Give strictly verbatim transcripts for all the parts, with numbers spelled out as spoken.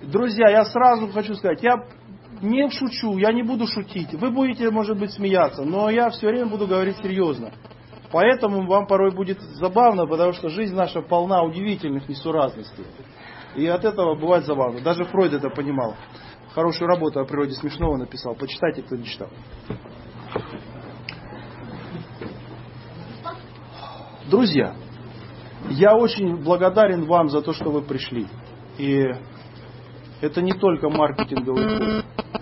Друзья, я сразу хочу сказать, я не шучу, я не буду шутить. Вы будете, может быть, смеяться, но я все время буду говорить серьезно. Поэтому вам порой будет забавно, потому что жизнь наша полна удивительных несуразностей. И от этого бывает забавно. Даже Фройд это понимал. Хорошую работу о природе смешного написал. Почитайте, кто не читал. Друзья, я очень благодарен вам за то, что вы пришли. И это не только маркетинговый ход,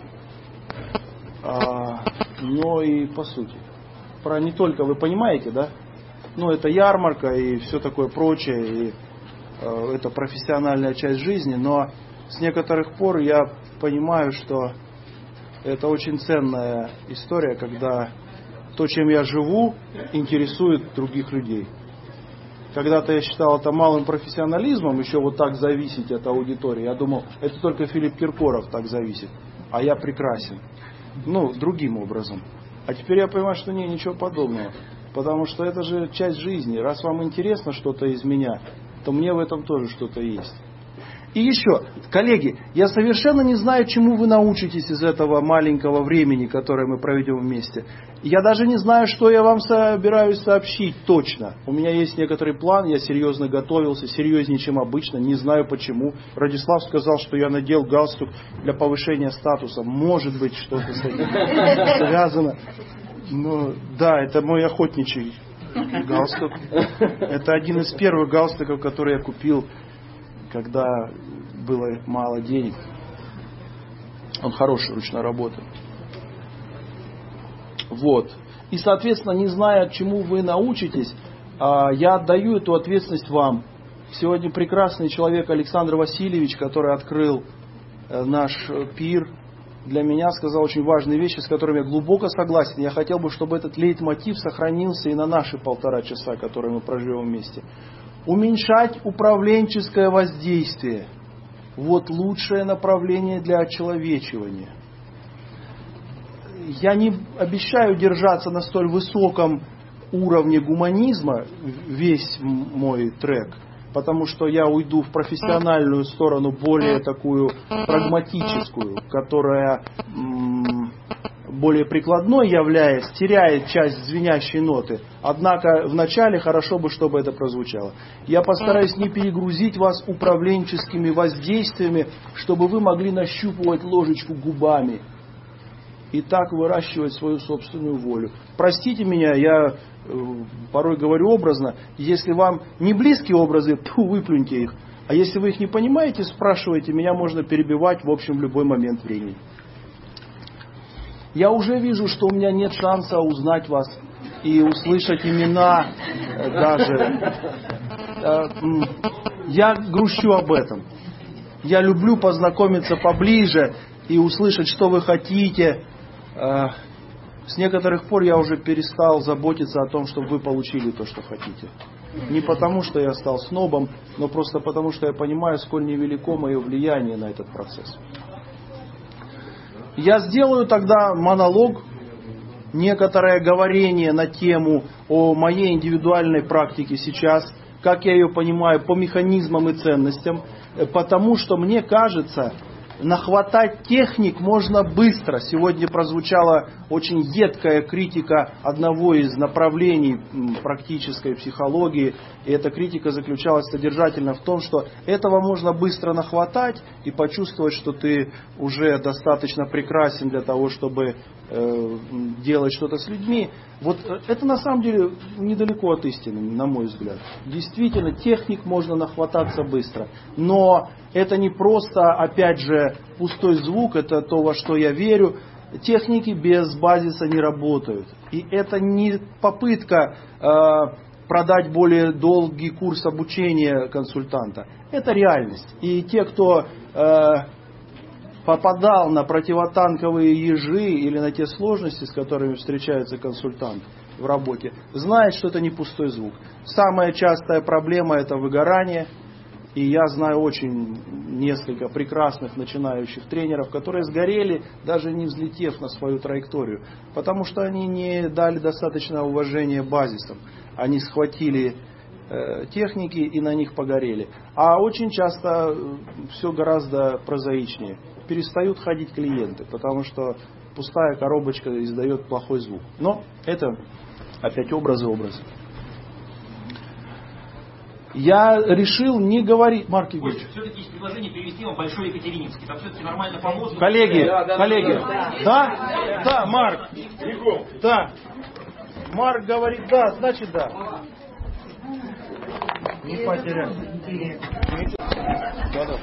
а, но и по сути. Про не только, вы понимаете, да? Ну, это ярмарка и все такое прочее, и э, это профессиональная часть жизни, но с некоторых пор я понимаю, что это очень ценная история, когда то, чем я живу, интересует других людей. Когда-то я считал это малым профессионализмом, еще вот так зависеть от аудитории. Я думал, это только Филипп Киркоров так зависит, а я прекрасен. Ну, другим образом. А теперь я понимаю, что не, ничего подобного. Потому что это же часть жизни. Раз вам интересно что-то из меня, то мне в этом тоже что-то есть. И еще, коллеги, я совершенно не знаю, чему вы научитесь из этого маленького времени, которое мы проведем вместе. Я даже не знаю, что я вам собираюсь сообщить точно. У меня есть некоторый план, я серьезно готовился, серьезнее, чем обычно, не знаю почему. Радислав сказал, что я надел галстук для повышения статуса. Может быть, что-то с этим связано. Но да, это мой охотничий галстук. Это один из первых галстуков, который я купил, когда было мало денег. Он хороший, ручной работы. Вот. И, соответственно, не зная, чему вы научитесь, я отдаю эту ответственность вам. Сегодня прекрасный человек Александр Васильевич, который открыл наш пир, для меня сказал очень важные вещи, с которыми я глубоко согласен. Я хотел бы, чтобы этот лейтмотив сохранился и на наши полтора часа, которые мы проживем вместе. Уменьшать управленческое воздействие. Вот лучшее направление для очеловечивания. Я не обещаю держаться на столь высоком уровне гуманизма весь мой трек, потому что я уйду в профессиональную сторону, более такую прагматическую, которая м- более прикладной являясь, теряет часть звенящей ноты. Однако вначале хорошо бы, чтобы это прозвучало. Я постараюсь не перегрузить вас управленческими воздействиями, чтобы вы могли нащупывать ложечку губами и так выращивать свою собственную волю. Простите меня, я э, порой говорю образно. Если вам не близкие образы, тьфу, выплюньте их. А если вы их не понимаете, спрашивайте, меня можно перебивать в общем в любой момент времени. Я уже вижу, что у меня нет шанса узнать вас и услышать имена даже. Я грущу об этом. Я люблю познакомиться поближе и услышать, что вы хотите. С некоторых пор я уже перестал заботиться о том, чтобы вы получили то, что хотите. Не потому, что я стал снобом, но просто потому, что я понимаю, сколь невелико мое влияние на этот процесс. Я сделаю тогда монолог, некоторое говорение на тему о моей индивидуальной практике сейчас, как я ее понимаю, по механизмам и ценностям, потому что мне кажется, нахватать техник можно быстро. Сегодня прозвучала очень едкая критика одного из направлений практической психологии. И эта критика заключалась содержательно в том, что этого можно быстро нахватать и почувствовать, что ты уже достаточно прекрасен для того, чтобы э, делать что-то с людьми. Вот это на самом деле недалеко от истины, на мой взгляд. Действительно, техник можно нахвататься быстро. Но это не просто, опять же, пустой звук, это то, во что я верю. Техники без базиса не работают. И это не попытка э, продать более долгий курс обучения консультанта. Это реальность. И те, кто э, попадал на противотанковые ежи или на те сложности, с которыми встречается консультант в работе, знают, что это не пустой звук. Самая частая проблема – это выгорание. И я знаю очень несколько прекрасных начинающих тренеров, которые сгорели, даже не взлетев на свою траекторию. Потому что они не дали достаточно уважения базисам. Они схватили э, техники и на них погорели. А очень часто все гораздо прозаичнее. Перестают ходить клиенты, потому что пустая коробочка издает плохой звук. Но это опять образы, образы. Я решил не говорить... Марк Игоревич. Все-таки есть предложение перевести вам Большой Екатерининский. Там все-таки нормально по воздуху. Коллеги, да, да, коллеги. Да, да, да, Марк. Да. Марк говорит да, значит да. Не потеряй. Да, да.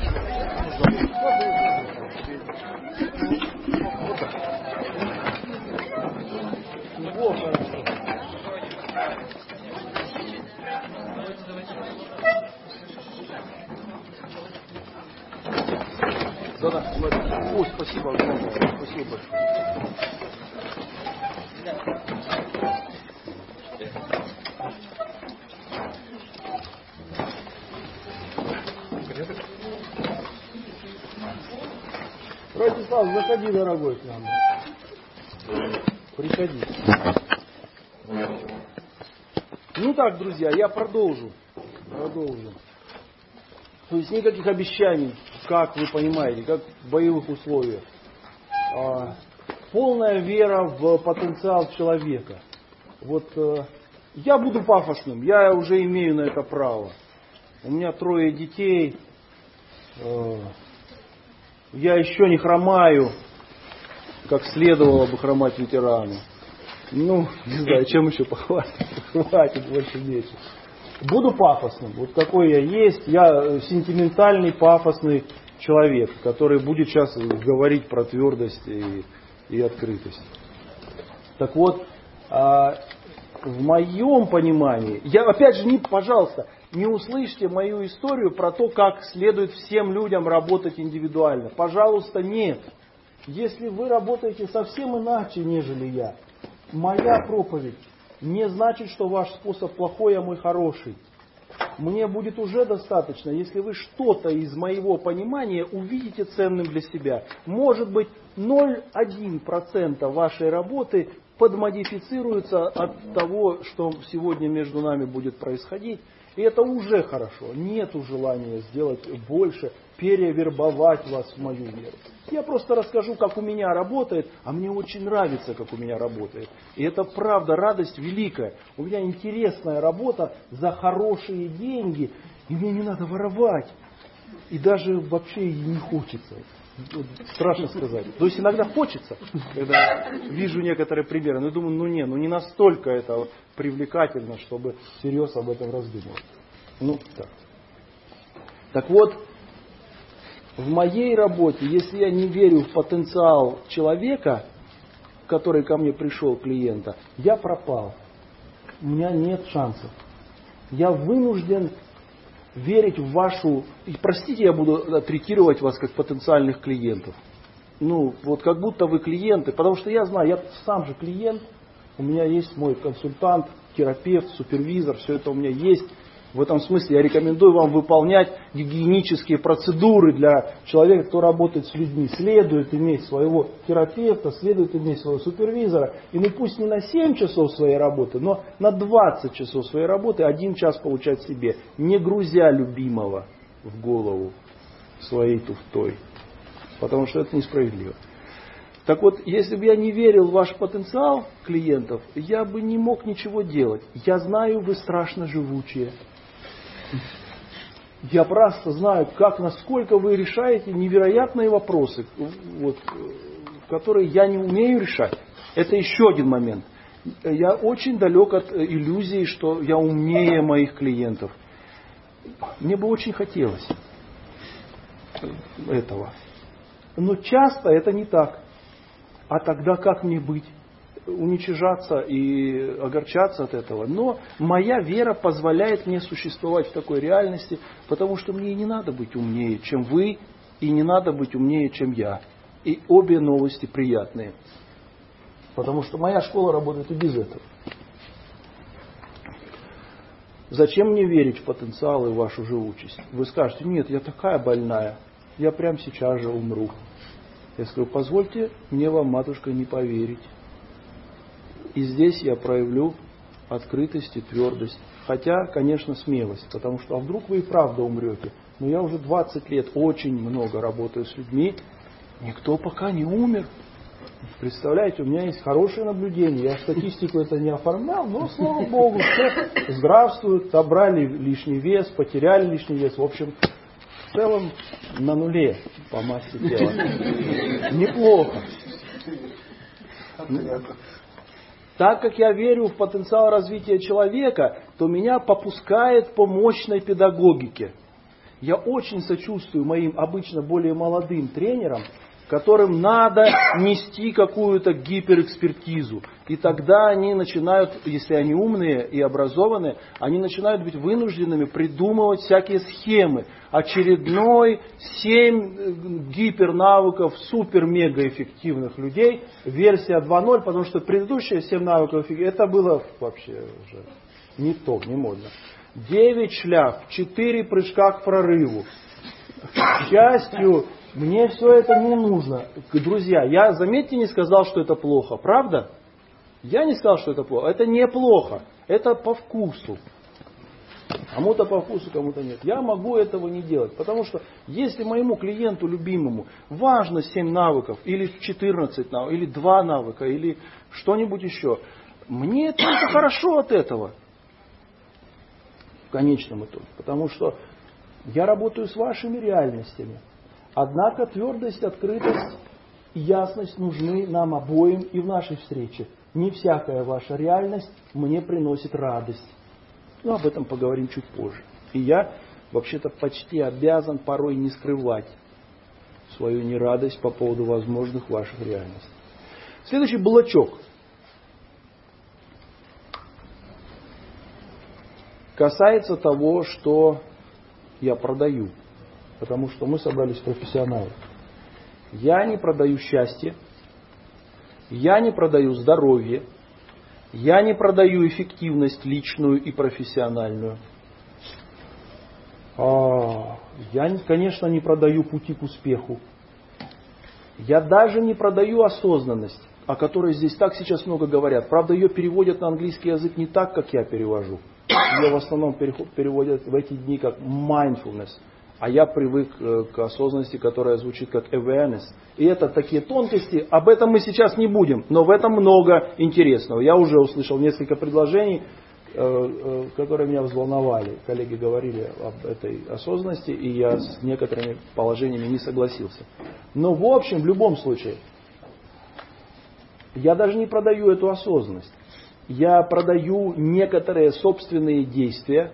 Да, да, ой, спасибо, спасибо большое. Братислав, заходи, дорогой, к нам. Приходи. Ну так, друзья, я продолжу. Продолжу. То есть никаких обещаний, как вы понимаете, как в боевых условиях. А, полная вера в потенциал человека. Вот э, я буду пафосным, я уже имею на это право. У меня трое детей, э, я еще не хромаю, как следовало бы хромать ветерану. Ну, не знаю, чем еще похвастаться, хватит, больше нечего. Буду пафосным, вот какой я есть, я сентиментальный, пафосный человек, который будет сейчас говорить про твердость и, и открытость. Так вот, а, в моем понимании, я опять же, не, пожалуйста, не услышьте мою историю про то, как следует всем людям работать индивидуально. Пожалуйста, нет. Если вы работаете совсем иначе, нежели я, моя проповедь не значит, что ваш способ плохой, а мой хороший. Мне будет уже достаточно, если вы что-то из моего понимания увидите ценным для себя. Может быть, ноль целых одна десятая процента вашей работы подмодифицируется от того, что сегодня между нами будет происходить. И это уже хорошо. Нету желания сделать больше, перевербовать вас в мою веру. Я просто расскажу, как у меня работает, а мне очень нравится, как у меня работает. И это правда, радость великая. У меня интересная работа за хорошие деньги, и мне не надо воровать. И даже вообще и не хочется. Страшно сказать. То есть иногда хочется, когда вижу некоторые примеры, но думаю, ну не, ну не настолько это привлекательно, чтобы всерьез об этом раздумывать. Ну так. Так вот, в моей работе, если я не верю в потенциал человека, который ко мне пришел, клиента, я пропал. У меня нет шансов. Я вынужден верить в вашу... И простите, я буду третировать вас как потенциальных клиентов. Ну, вот как будто вы клиенты. Потому что я знаю, я сам же клиент. У меня есть мой консультант, терапевт, супервизор. Все это у меня есть. В этом смысле я рекомендую вам выполнять гигиенические процедуры для человека, кто работает с людьми. Следует иметь своего терапевта, следует иметь своего супервизора. И ну пусть не на семь часов своей работы, но на двадцать часов своей работы один час получать себе, не грузя любимого в голову своей туфтой. Потому что это несправедливо. Так вот, если бы я не верил в ваш потенциал клиентов, я бы не мог ничего делать. Я знаю, вы страшно живучие. Я просто знаю, как, насколько вы решаете невероятные вопросы, вот, которые я не умею решать. Это еще один момент. Я очень далек от иллюзии, что я умнее моих клиентов. Мне бы очень хотелось этого. Но часто это не так. А тогда как мне быть? Уничижаться и огорчаться от этого. Но моя вера позволяет мне существовать в такой реальности, потому что мне не надо быть умнее, чем вы, и не надо быть умнее, чем я. И обе новости приятные. Потому что моя школа работает и без этого. Зачем мне верить в потенциал и в вашу живучесть? Вы скажете, нет, я такая больная, я прямо сейчас же умру. Я скажу, позвольте мне вам, матушка, не поверить. И здесь я проявлю открытость и твердость. Хотя, конечно, смелость, потому что а вдруг вы и правда умрете. Но я уже двадцать лет очень много работаю с людьми, никто пока не умер. Представляете, у меня есть хорошее наблюдение, я статистику это не оформлял, но, слава Богу, все здравствуют, собрали лишний вес, потеряли лишний вес. В общем, в целом на нуле по массе тела. Неплохо. Так как я верю в потенциал развития человека, то меня попускает по мощной педагогике. Я очень сочувствую моим обычно более молодым тренерам, которым надо нести какую-то гиперэкспертизу. И тогда они начинают, если они умные и образованные, они начинают быть вынужденными придумывать всякие схемы. Очередной семь гипернавыков супер-мега-эффективных людей, версия два ноль, потому что предыдущие семь навыков, это было вообще уже не то, не модно. девять шляп, четыре прыжка к прорыву. К счастью, мне все это не нужно. Друзья, я, заметьте, не сказал, что это плохо. Правда? Я не сказал, что это плохо. Это не плохо. Это по вкусу. Кому-то по вкусу, кому-то нет. Я могу этого не делать. Потому что если моему клиенту любимому важно семь навыков, или четырнадцать навыков, или два навыка, или что-нибудь еще, мне только хорошо от этого. В конечном итоге. Потому что я работаю с вашими реальностями. Однако твердость, открытость и ясность нужны нам обоим и в нашей встрече. Не всякая ваша реальность мне приносит радость. Но об этом поговорим чуть позже. И я вообще-то почти обязан порой не скрывать свою нерадость по поводу возможных ваших реальностей. Следующий блочок. Касается того, что я продаю. Потому что мы собрались профессионалы. Я не продаю счастье. Я не продаю здоровье. Я не продаю эффективность личную и профессиональную. Я, конечно, не продаю пути к успеху. Я даже не продаю осознанность, о которой здесь так сейчас много говорят. Правда, ее переводят на английский язык не так, как я перевожу. Ее в основном переводят в эти дни как mindfulness. А я привык к осознанности, которая звучит как awareness. И это такие тонкости, об этом мы сейчас не будем, но в этом много интересного. Я уже услышал несколько предложений, которые меня взволновали. Коллеги говорили об этой осознанности, и я с некоторыми положениями не согласился. Но в общем, в любом случае, я даже не продаю эту осознанность. Я продаю некоторые собственные действия,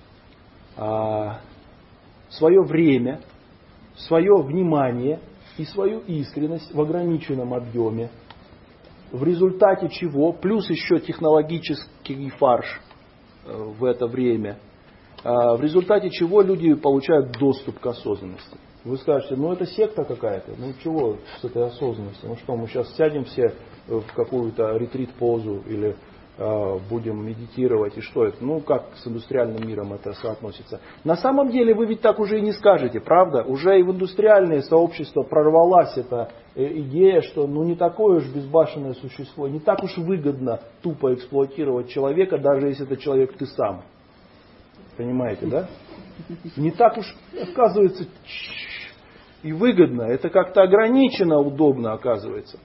свое время, свое внимание и свою искренность в ограниченном объеме, в результате чего, плюс еще технологический фарш в это время, в результате чего люди получают доступ к осознанности. Вы скажете, ну это секта какая-то, ну чего с этой осознанностью, ну что, мы сейчас сядем все в какую-то ретрит-позу или будем медитировать, и что это? Ну, как с индустриальным миром это соотносится? На самом деле вы ведь так уже и не скажете, правда? Уже и в индустриальное сообщество прорвалась эта идея, что ну не такое уж безбашенное существо, не так уж выгодно тупо эксплуатировать человека, даже если это человек ты сам. Понимаете, да? Не так уж, оказывается, и выгодно. Это как-то ограниченно удобно, оказывается.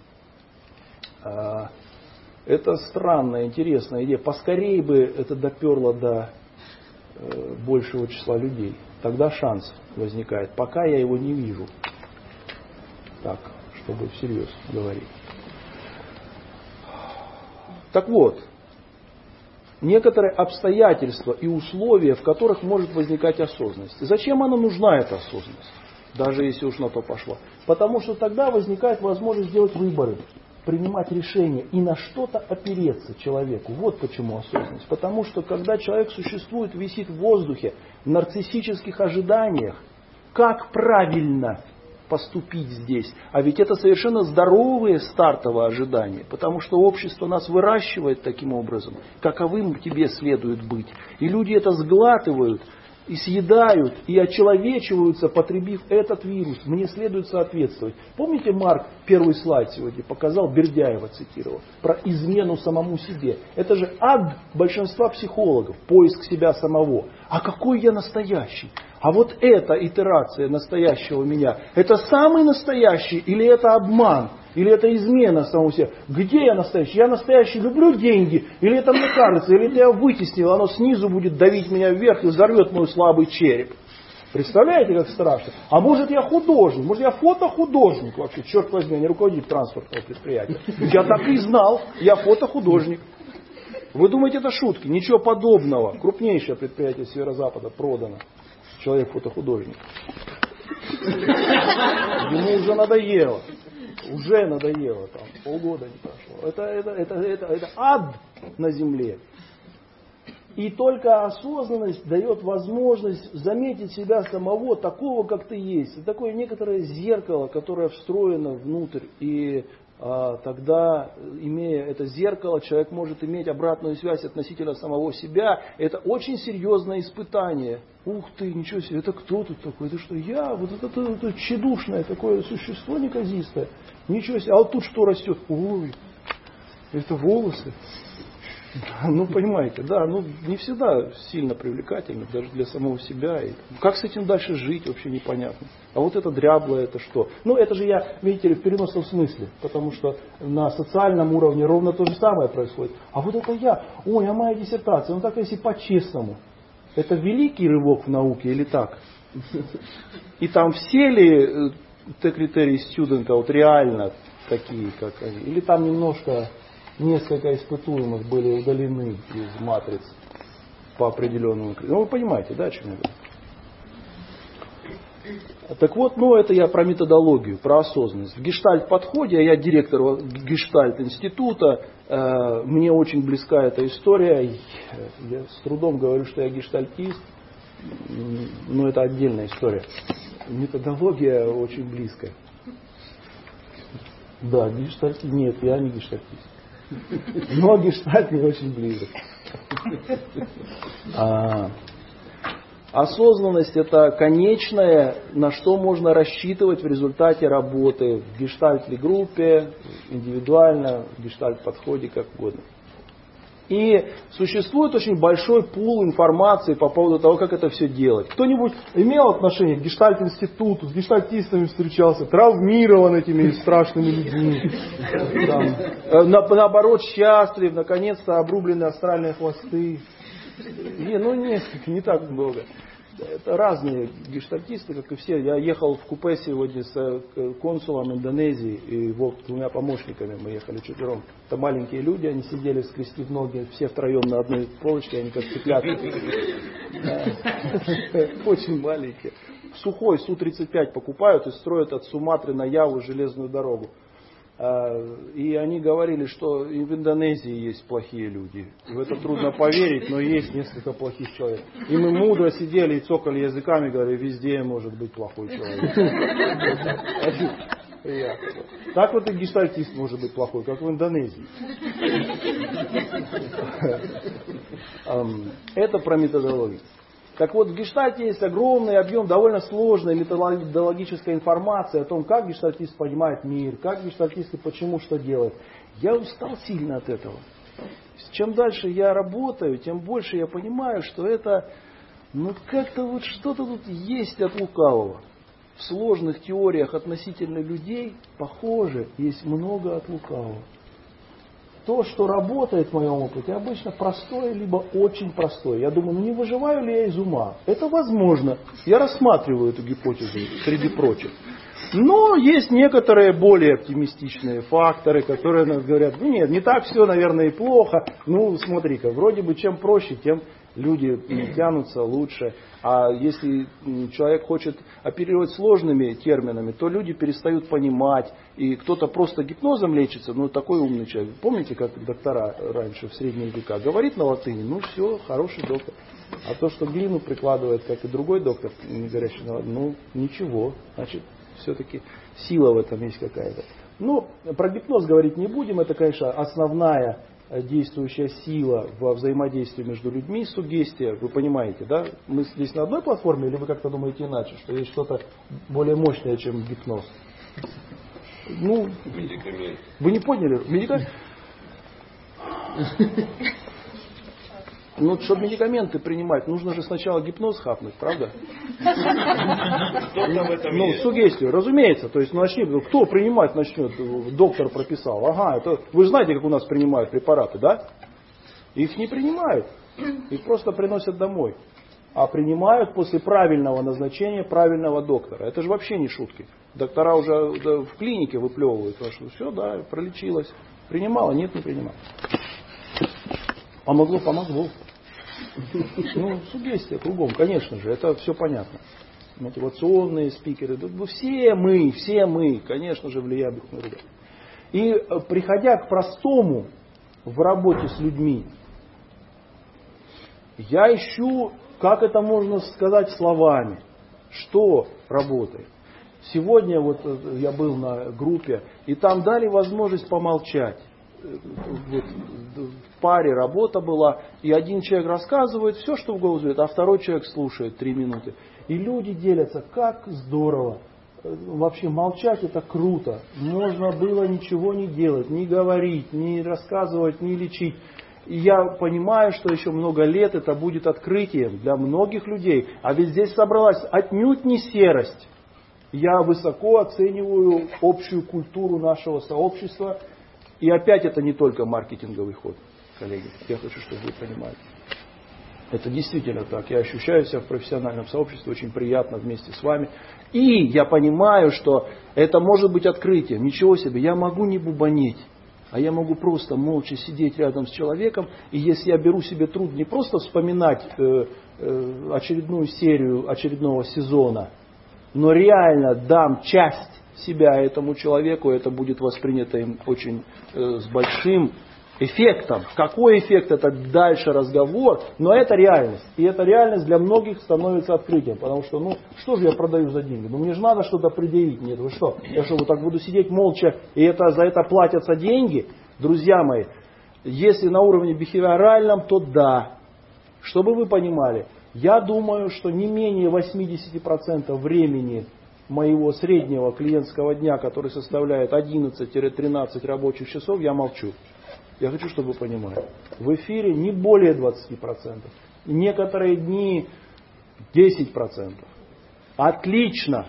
Это странная, интересная идея. Поскорее бы это доперло до э, большего числа людей. Тогда шанс возникает. Пока я его не вижу. Так, чтобы всерьез говорить. Так вот, некоторые обстоятельства и условия, в которых может возникать осознанность. Зачем она нужна, эта осознанность? Даже если уж на то пошло. Потому что тогда возникает возможность сделать выборы. Принимать решения и на что-то опереться человеку. Вот почему осознанность. Потому что когда человек существует, висит в воздухе, в нарциссических ожиданиях, как правильно поступить здесь? А ведь это совершенно здоровые стартовые ожидания, потому что общество нас выращивает таким образом, каковым тебе следует быть. И люди это сглатывают, и съедают, и очеловечиваются, потребив этот вирус. Мне следует соответствовать. Помните, Марк первый слайд сегодня показал, Бердяева цитировал, про измену самому себе. Это же ад большинства психологов, поиск себя самого. А какой я настоящий? А вот эта итерация настоящего меня, это самый настоящий или это обман? Или это измена самому себе? Где я настоящий? Я настоящий, люблю деньги? Или это мне кажется? Или это я вытеснил, оно снизу будет давить меня вверх и взорвет мой слабый череп? Представляете, как страшно? А может я художник? Может я фотохудожник вообще? Черт возьми, я не руководитель транспортного предприятия. Я так и знал, я фотохудожник. Вы думаете, это шутки? Ничего подобного. Крупнейшее предприятие Северо-Запада продано. Человек фотохудожник. Ему уже надоело. Уже надоело, там, полгода не прошло. Это, это, это, это, это ад на земле. И только осознанность дает возможность заметить себя самого такого, как ты есть. Это такое некоторое зеркало, которое встроено внутрь. И а, тогда, имея это зеркало, человек может иметь обратную связь относительно самого себя. Это очень серьезное испытание. Ух ты, ничего себе, это кто тут такой? Это что, я? Вот это, это, это тщедушное такое существо неказистое. Ничего себе, а вот тут что растет? Ой, это волосы. Ну, понимаете, да, ну не всегда сильно привлекательно, даже для самого себя. И как с этим дальше жить, вообще непонятно. А вот это дряблое, это что? Ну, это же я, видите ли, в переносном смысле, потому что на социальном уровне ровно то же самое происходит. А вот это я, ой, а моя диссертация, ну так если по-честному. Это великий рывок в науке или так? И там все ли те критерии студента вот реально такие, как они? Или там немножко, несколько испытуемых были удалены из матриц по определенному критерию? Ну, вы понимаете, да, о чем я говорю? Так вот, ну это я про методологию, про осознанность. В гештальт-подходе, а я директор гештальт-института, э, мне очень близка эта история. Я с трудом говорю, что я гештальтист, но это отдельная история. Методология очень близкая. Да, гештальт, нет, я не гештальтист. Но гештальт мне очень близок. А, осознанность — это конечное, на что можно рассчитывать в результате работы в гештальт-группе, индивидуально, в гештальт-подходе, как угодно. И существует очень большой пул информации по поводу того, как это все делать. Кто-нибудь имел отношение к гештальт-институту, с гештальтистами встречался, травмирован этими страшными людьми, там, на, наоборот, счастлив, наконец-то обрублены астральные хвосты. Не, ну несколько, не так много. Это разные гештальтисты, как и все. Я ехал в купе сегодня с консулом Индонезии и его двумя помощниками. Мы ехали четвером. Это маленькие люди, они сидели, скрестив ноги, все втроем на одной полочке, они как цыплята. Очень маленькие. Сухой Су тридцать пять покупают и строят от Суматры на Яву железную дорогу. И они говорили, что и в Индонезии есть плохие люди. В это трудно поверить, но есть несколько плохих человек. И мы мудро сидели и цокали языками, говорили, везде может быть плохой человек. Так вот и гештальтист может быть плохой, как в Индонезии. Это про методологию. Так вот, в гештальте есть огромный объем довольно сложной методологической информации о том, как гештальтист понимает мир, как гештальтист и почему что делает. Я устал сильно от этого. Чем дальше я работаю, тем больше я понимаю, что это, ну как-то вот что-то тут есть от лукавого. В сложных теориях относительно людей, похоже, есть много от лукавого. То, что работает в моем опыте, обычно простое, либо очень простое. Я думаю, ну не выживаю ли я из ума? Это возможно. Я рассматриваю эту гипотезу среди прочих. Но есть некоторые более оптимистичные факторы, которые нам говорят, ну нет, не так все, наверное, и плохо. Ну, смотри-ка, вроде бы чем проще, тем люди тянутся лучше. А если человек хочет оперировать сложными терминами, то люди перестают понимать. И кто-то просто гипнозом лечится, ну такой умный человек. Помните, как доктора раньше в средние века говорит на латыни, ну все, хороший доктор. А то, что глину прикладывает, как и другой доктор, не горящий на латыни, ну ничего, значит, все-таки сила в этом есть какая-то. Ну, про гипноз говорить не будем, это, конечно, основная действующая сила во взаимодействии между людьми, суггестия, вы понимаете, да? Мы здесь на одной платформе, или вы как-то думаете иначе, что есть что-то более мощное, чем гипноз? Ну, медикамент. Вы не поняли? Медикамент? Ну, чтобы медикаменты принимать, нужно же сначала гипноз хапнуть, правда? Ну, суггестию, разумеется. То есть, ну, начни, кто принимать начнет? Доктор прописал. Ага, это, вы же знаете, как у нас принимают препараты, да? Их не принимают. Их просто приносят домой. А принимают после правильного назначения правильного доктора. Это же вообще не шутки. Доктора уже да, в клинике выплевывают. Потому что все, да, пролечилась. Принимала? Нет, не принимала. Помогло? Помогло. Ну, суггестия кругом, конечно же, это все понятно. Мотивационные спикеры, да, все мы, все мы, конечно же, влияем друг на друга. И приходя к простому в работе с людьми, я ищу, как это можно сказать словами, что работает. Сегодня вот я был на группе, и там дали возможность помолчать. Вот, в паре работа была, и один человек рассказывает все, что в голову идет, а второй человек слушает три минуты. И люди делятся, как здорово. Вообще молчать это круто. Можно было ничего не делать, не говорить, не рассказывать, не лечить. И я понимаю, что еще много лет это будет открытием для многих людей. А ведь здесь собралась отнюдь не серость. Я высоко оцениваю общую культуру нашего сообщества. И опять это не только маркетинговый ход, коллеги. Я хочу, чтобы вы понимали. Это действительно так. Я ощущаю себя в профессиональном сообществе очень приятно вместе с вами. И я понимаю, что это может быть открытием. Ничего себе, я могу не бубонеть. А я могу просто молча сидеть рядом с человеком. И если я беру себе труд не просто вспоминать э, э, очередную серию очередного сезона, но реально дам часть себя этому человеку, это будет воспринято им очень э, с большим эффектом. Какой эффект, это дальше разговор, но это реальность. И эта реальность для многих становится открытием, потому что, ну, что же я продаю за деньги? Ну, мне же надо что-то предъявить. Нет, вы что? Я что, вот так буду сидеть молча, и это, за это платятся деньги? Друзья мои, если на уровне бихевиоральном, то да. Чтобы вы понимали, я думаю, что не менее восемьдесят процентов времени моего среднего клиентского дня, который составляет одиннадцать-тринадцать рабочих часов, я молчу. Я хочу, чтобы вы понимали. В эфире не более двадцать процентов. Некоторые дни десять процентов. Отлично.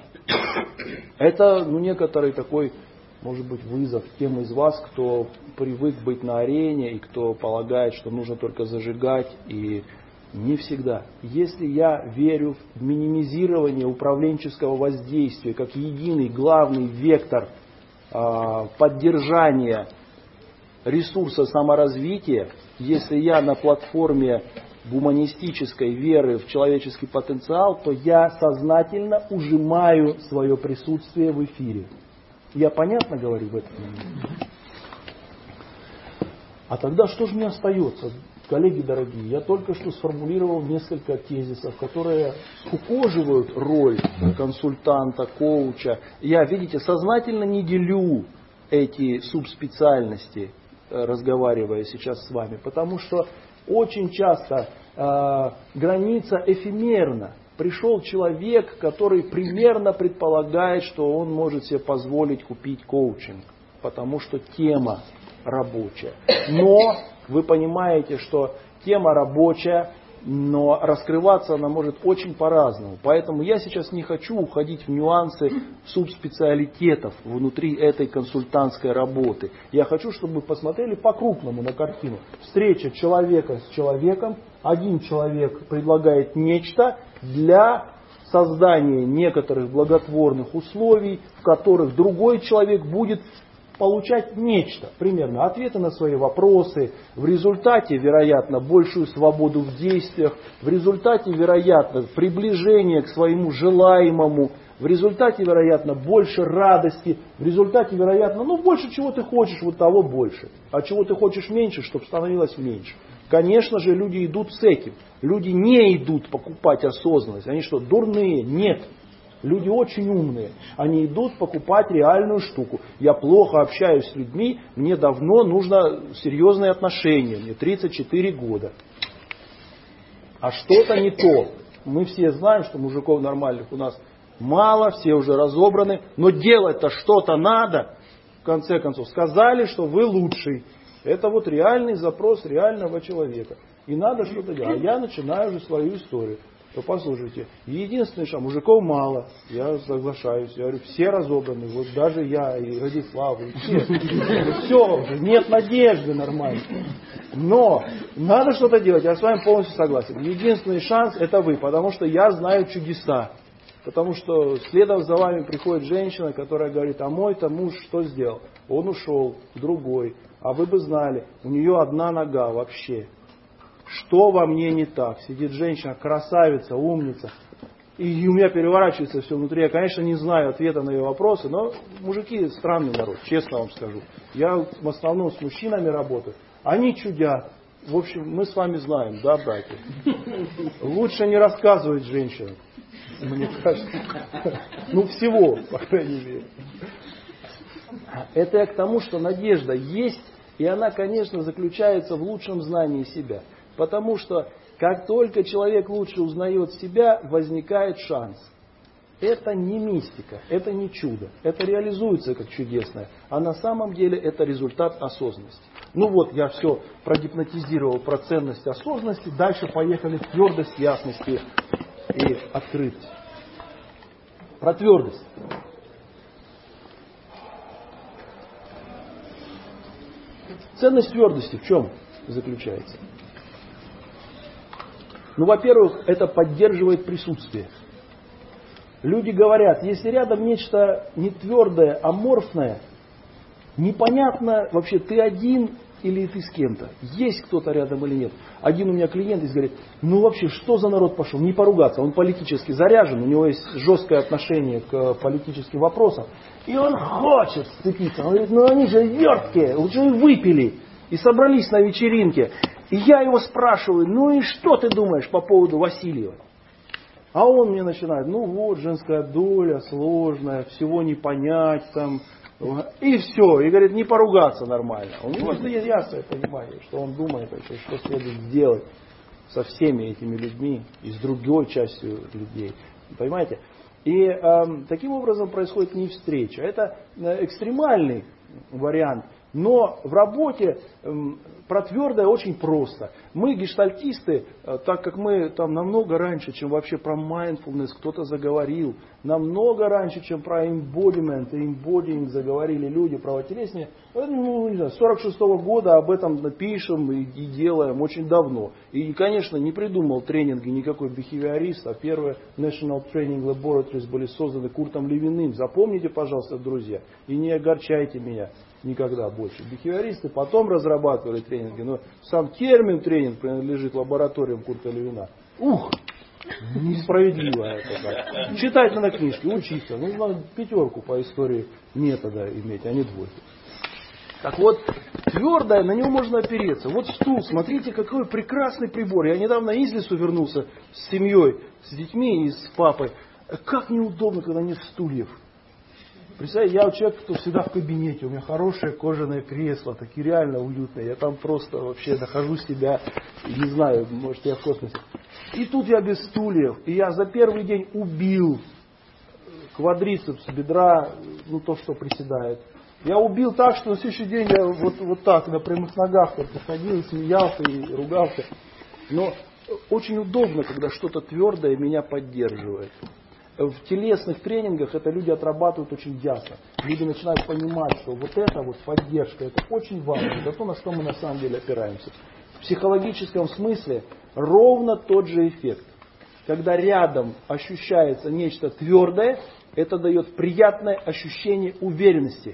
Это ну, некоторый такой, может быть, вызов тем из вас, кто привык быть на арене и кто полагает, что нужно только зажигать и... Не всегда. Если я верю в минимизирование управленческого воздействия как единый главный вектор э, поддержания ресурса саморазвития, если я на платформе гуманистической веры в человеческий потенциал, то я сознательно ужимаю свое присутствие в эфире. Я понятно говорю в этом моменте? А тогда что же мне остается? Коллеги дорогие, я только что сформулировал несколько тезисов, которые скукоживают роль консультанта, коуча. Я, видите, сознательно не делю эти субспециальности, разговаривая сейчас с вами, потому что очень часто э, граница эфемерна. Пришел человек, который примерно предполагает, что он может себе позволить купить коучинг, потому что тема рабочая. Но вы понимаете, что тема рабочая, но раскрываться она может очень по-разному. Поэтому я сейчас не хочу уходить в нюансы субспециалитетов внутри этой консультантской работы. Я хочу, чтобы вы посмотрели по-крупному на картину. Встреча человека с человеком. Один человек предлагает нечто для создания некоторых благотворных условий, в которых другой человек будет получать нечто, примерно ответы на свои вопросы, в результате, вероятно, большую свободу в действиях, в результате, вероятно, приближение к своему желаемому, в результате, вероятно, больше радости, в результате, вероятно, ну, больше чего ты хочешь, вот того больше, а чего ты хочешь меньше, чтобы становилось меньше. Конечно же, люди идут с этим. Люди не идут покупать осознанность. Они что, дурные? Нет. Люди очень умные. Они идут покупать реальную штуку. Я плохо общаюсь с людьми, мне давно нужно серьезные отношения. Мне тридцать четыре года. А что-то не то. Мы все знаем, что мужиков нормальных у нас мало, все уже разобраны. Но делать-то что-то надо. В конце концов, сказали, что вы лучший. Это вот реальный запрос реального человека. И надо что-то делать. А я начинаю уже свою историю. То послушайте, единственное, что мужиков мало, я соглашаюсь, я говорю, все разобраны, вот даже я, и Радислав, и все. Все уже, нет надежды нормально. Но надо что-то делать, я с вами полностью согласен. Единственный шанс это вы, потому что я знаю чудеса. Потому что следом за вами приходит женщина, которая говорит, а мой-то муж что сделал? Он ушел, другой. А вы бы знали, у нее одна нога вообще. Что во мне не так? Сидит женщина, красавица, умница. И у меня переворачивается все внутри. Я, конечно, не знаю ответа на ее вопросы, но мужики странный народ, честно вам скажу. Я в основном с мужчинами работаю. Они чудят. В общем, мы с вами знаем, да, братья? Лучше не рассказывать женщинам, мне кажется. Ну, всего, по крайней мере. Это я к тому, что надежда есть, и она, конечно, заключается в лучшем знании себя. Потому что, как только человек лучше узнает себя, возникает шанс. Это не мистика, это не чудо. Это реализуется как чудесное. А на самом деле это результат осознанности. Ну вот, я все прогипнотизировал про ценность осознанности. Дальше поехали в твердость, ясность и открытость. Про твердость. Ценность твердости в чем заключается? Ну, во-первых, это поддерживает присутствие. Люди говорят, если рядом нечто не твердое, аморфное, непонятно вообще ты один или ты с кем-то. Есть кто-то рядом или нет. Один у меня клиент здесь говорит, ну вообще что за народ пошел? Не поругаться. Он политически заряжен, у него есть жесткое отношение к политическим вопросам. И он хочет сцепиться. Он говорит, ну они же верткие, уже выпили и собрались на вечеринке. И я его спрашиваю, ну и что ты думаешь по поводу Васильева? А он мне начинает, ну вот, женская доля сложная, всего не понять там. И все. И говорит, не поругаться нормально. У него есть ясное понимание, что он думает, что следует сделать со всеми этими людьми и с другой частью людей. Понимаете? И э, таким образом происходит не встреча. Это экстремальный вариант. Но в работе э, про твердое очень просто. Мы, гештальтисты, э, так как мы там намного раньше, чем вообще про mindfulness кто-то заговорил, намного раньше, чем про embodiment и embodying заговорили люди, правотелесные, ну, не знаю, с сорок шестого года об этом напишем и, и делаем очень давно. И, конечно, не придумал тренинги никакой бихевиорист, а первые National Training Laboratories были созданы Куртом Левиным. Запомните, пожалуйста, друзья, и не огорчайте меня никогда больше. Бихевиористы потом разрабатывали тренинги, но сам термин тренинг принадлежит лабораториям Курта Левина. Ух! Несправедливо это так. Читать надо книжки, учиться. Нужно пятерку по истории метода иметь, а не двойку. Так вот, твердое, на него можно опереться. Вот стул, смотрите, какой прекрасный прибор. Я недавно из лесу вернулся с семьей, с детьми и с папой. Как неудобно, когда нет стульев. Представляете, я человек, кто всегда в кабинете, у меня хорошее кожаное кресло, такие реально уютные. Я там просто вообще нахожу себя, не знаю, может я в космосе. И тут я без стульев, и я за первый день убил квадрицепс бедра, ну то, что приседает. Я убил так, что на следующий день я вот, вот так на прямых ногах только ходил, смеялся и ругался. Но очень удобно, когда что-то твердое меня поддерживает. В телесных тренингах это люди отрабатывают очень ясно. Люди начинают понимать, что вот это вот поддержка, это очень важно. Это то, на что мы на самом деле опираемся. В психологическом смысле ровно тот же эффект. Когда рядом ощущается нечто твердое, это дает приятное ощущение уверенности.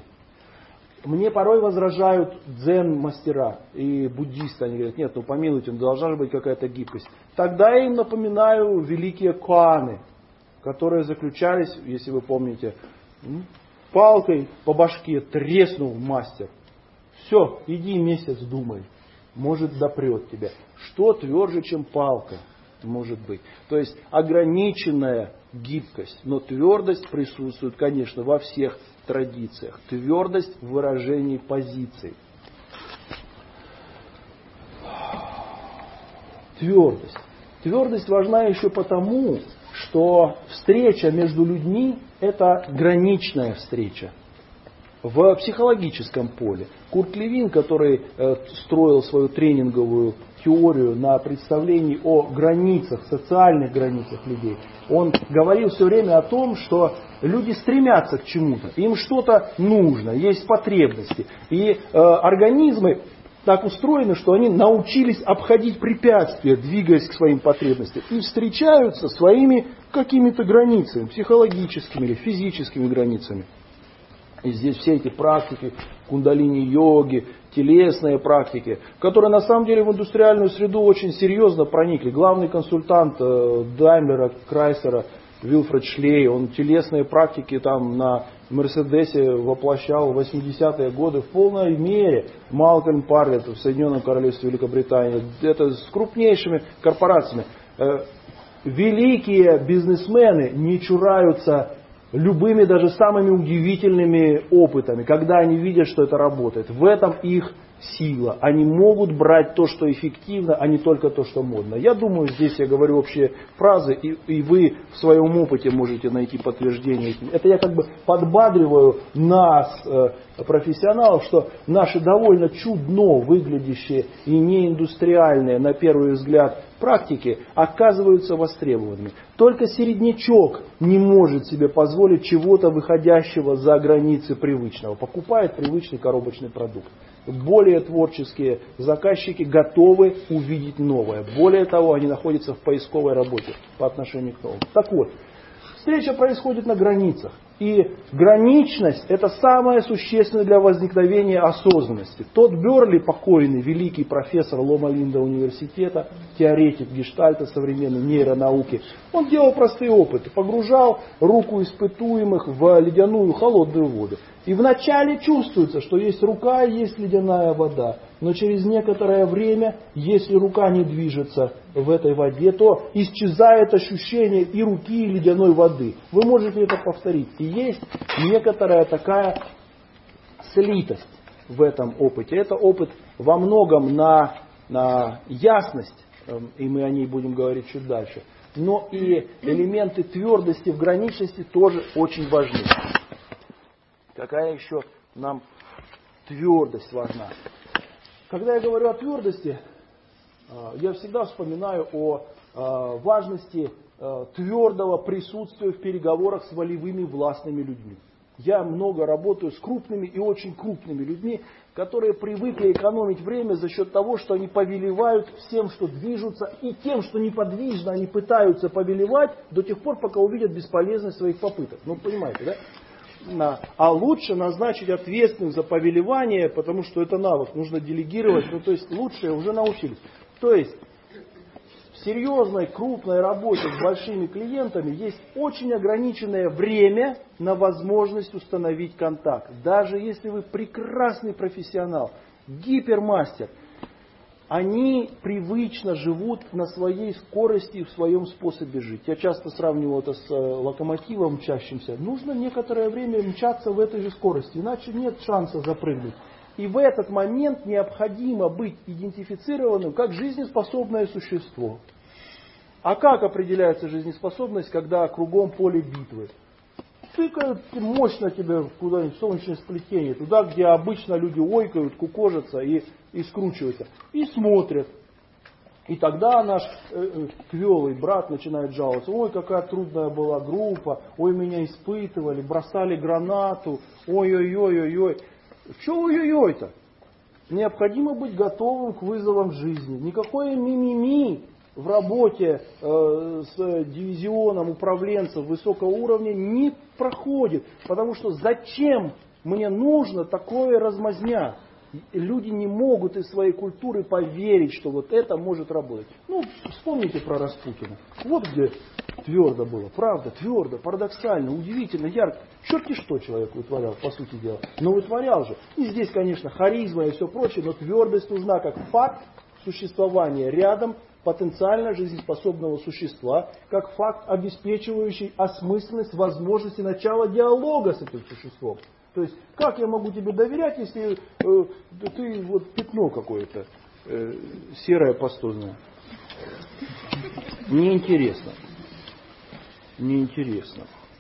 Мне порой возражают дзен-мастера и буддисты. Они говорят, нет, ну помилуйте, ну, должна же быть какая-то гибкость. Тогда я им напоминаю великие коаны, которые заключались, если вы помните, палкой по башке треснул мастер. Все, иди месяц думай, может допрет тебя. Что тверже, чем палка, может быть. То есть ограниченная гибкость. Но твердость присутствует, конечно, во всех традициях. Твердость в выражении позиций. Твердость. Твердость важна еще потому, что встреча между людьми – это граничная встреча. В психологическом поле Курт Левин, который э, строил свою тренинговую теорию на представлении о границах, социальных границах людей, он говорил все время о том, что люди стремятся к чему-то, им что-то нужно, есть потребности. И э, организмы так устроены, что они научились обходить препятствия, двигаясь к своим потребностям, и встречаются своими какими-то границами, психологическими или физическими границами. И здесь все эти практики, кундалини-йоги, телесные практики, которые на самом деле в индустриальную среду очень серьезно проникли. Главный консультант Даймлера, Крайслера, Вильфред Шлей, он телесные практики там на Мерседесе воплощал в восьмидесятые годы в полной мере. Малкольм Парлетт в Соединенном Королевстве Великобритании. Это с крупнейшими корпорациями. Великие бизнесмены не чураются любыми, даже самыми удивительными опытами, когда они видят, что это работает. В этом их сила. Они могут брать то, что эффективно, а не только то, что модно. Я думаю, здесь я говорю общие фразы, и, и вы в своем опыте можете найти подтверждение. Это я как бы подбадриваю нас, э, профессионалов, что наши довольно чудно выглядящие и неиндустриальные, на первый взгляд, практики оказываются востребованными. Только середнячок не может себе позволить чего-то выходящего за границы привычного. Покупает привычный коробочный продукт. Более творческие заказчики готовы увидеть новое. Более того, они находятся в поисковой работе по отношению к новому. Так вот, встреча происходит на границах. И граничность – это самое существенное для возникновения осознанности. Тот Берли, покойный, великий профессор Лома-Линда университета, теоретик гештальта современной нейронауки, он делал простые опыты. Погружал руку испытуемых в ледяную холодную воду. И вначале чувствуется, что есть рука, есть ледяная вода. Но через некоторое время, если рука не движется в этой воде, то исчезает ощущение и руки, и ледяной воды. Вы можете это повторить. И есть некоторая такая слитость в этом опыте. Это опыт во многом на, на ясность, и мы о ней будем говорить чуть дальше. Но и элементы твердости в граничности тоже очень важны. Какая еще нам твердость важна? Когда я говорю о твердости, я всегда вспоминаю о важности твердого присутствия в переговорах с волевыми властными людьми. Я много работаю с крупными и очень крупными людьми, которые привыкли экономить время за счет того, что они повелевают всем, что движутся, и тем, что неподвижно они пытаются повелевать до тех пор, пока увидят бесполезность своих попыток. Ну, понимаете, да? А лучше назначить ответственных за повелевание, потому что это навык, нужно делегировать, ну то есть лучшие уже научились. То есть в серьезной, крупной работе с большими клиентами есть очень ограниченное время на возможность установить контакт. Даже если вы прекрасный профессионал, гипермастер, они привычно живут на своей скорости и в своем способе жить. Я часто сравниваю это с локомотивом мчащимся. Нужно некоторое время мчаться в этой же скорости, иначе нет шанса запрыгнуть. И в этот момент необходимо быть идентифицированным как жизнеспособное существо. А как определяется жизнеспособность, когда кругом поле битвы? Тыкают мощно тебе куда-нибудь в солнечное сплетение, туда, где обычно люди ойкают, кукожатся и, и скручиваются. И смотрят. И тогда наш э, квелый брат начинает жаловаться. Ой, какая трудная была группа, ой, меня испытывали, бросали гранату, ой-ой-ой-ой-ой. Чего ой-ой-ой-то? Необходимо быть готовым к вызовам жизни. Никакое ми-ми-ми в работе э, с дивизионом управленцев высокого уровня не проходит. Потому что зачем мне нужно такое размазня? Люди не могут из своей культуры поверить, что вот это может работать. Ну, вспомните про Распутина. Вот где твердо было. Правда, твердо, парадоксально, удивительно, ярко. Черти что человек вытворял, по сути дела. Но вытворял же. И здесь, конечно, харизма и все прочее, но твердость нужна как факт существования рядом потенциально жизнеспособного существа, как факт, обеспечивающий осмысленность возможности начала диалога с этим существом. То есть, как я могу тебе доверять, если э, ты вот пятно какое-то э, серое пастозное? Неинтересно. Неинтересно.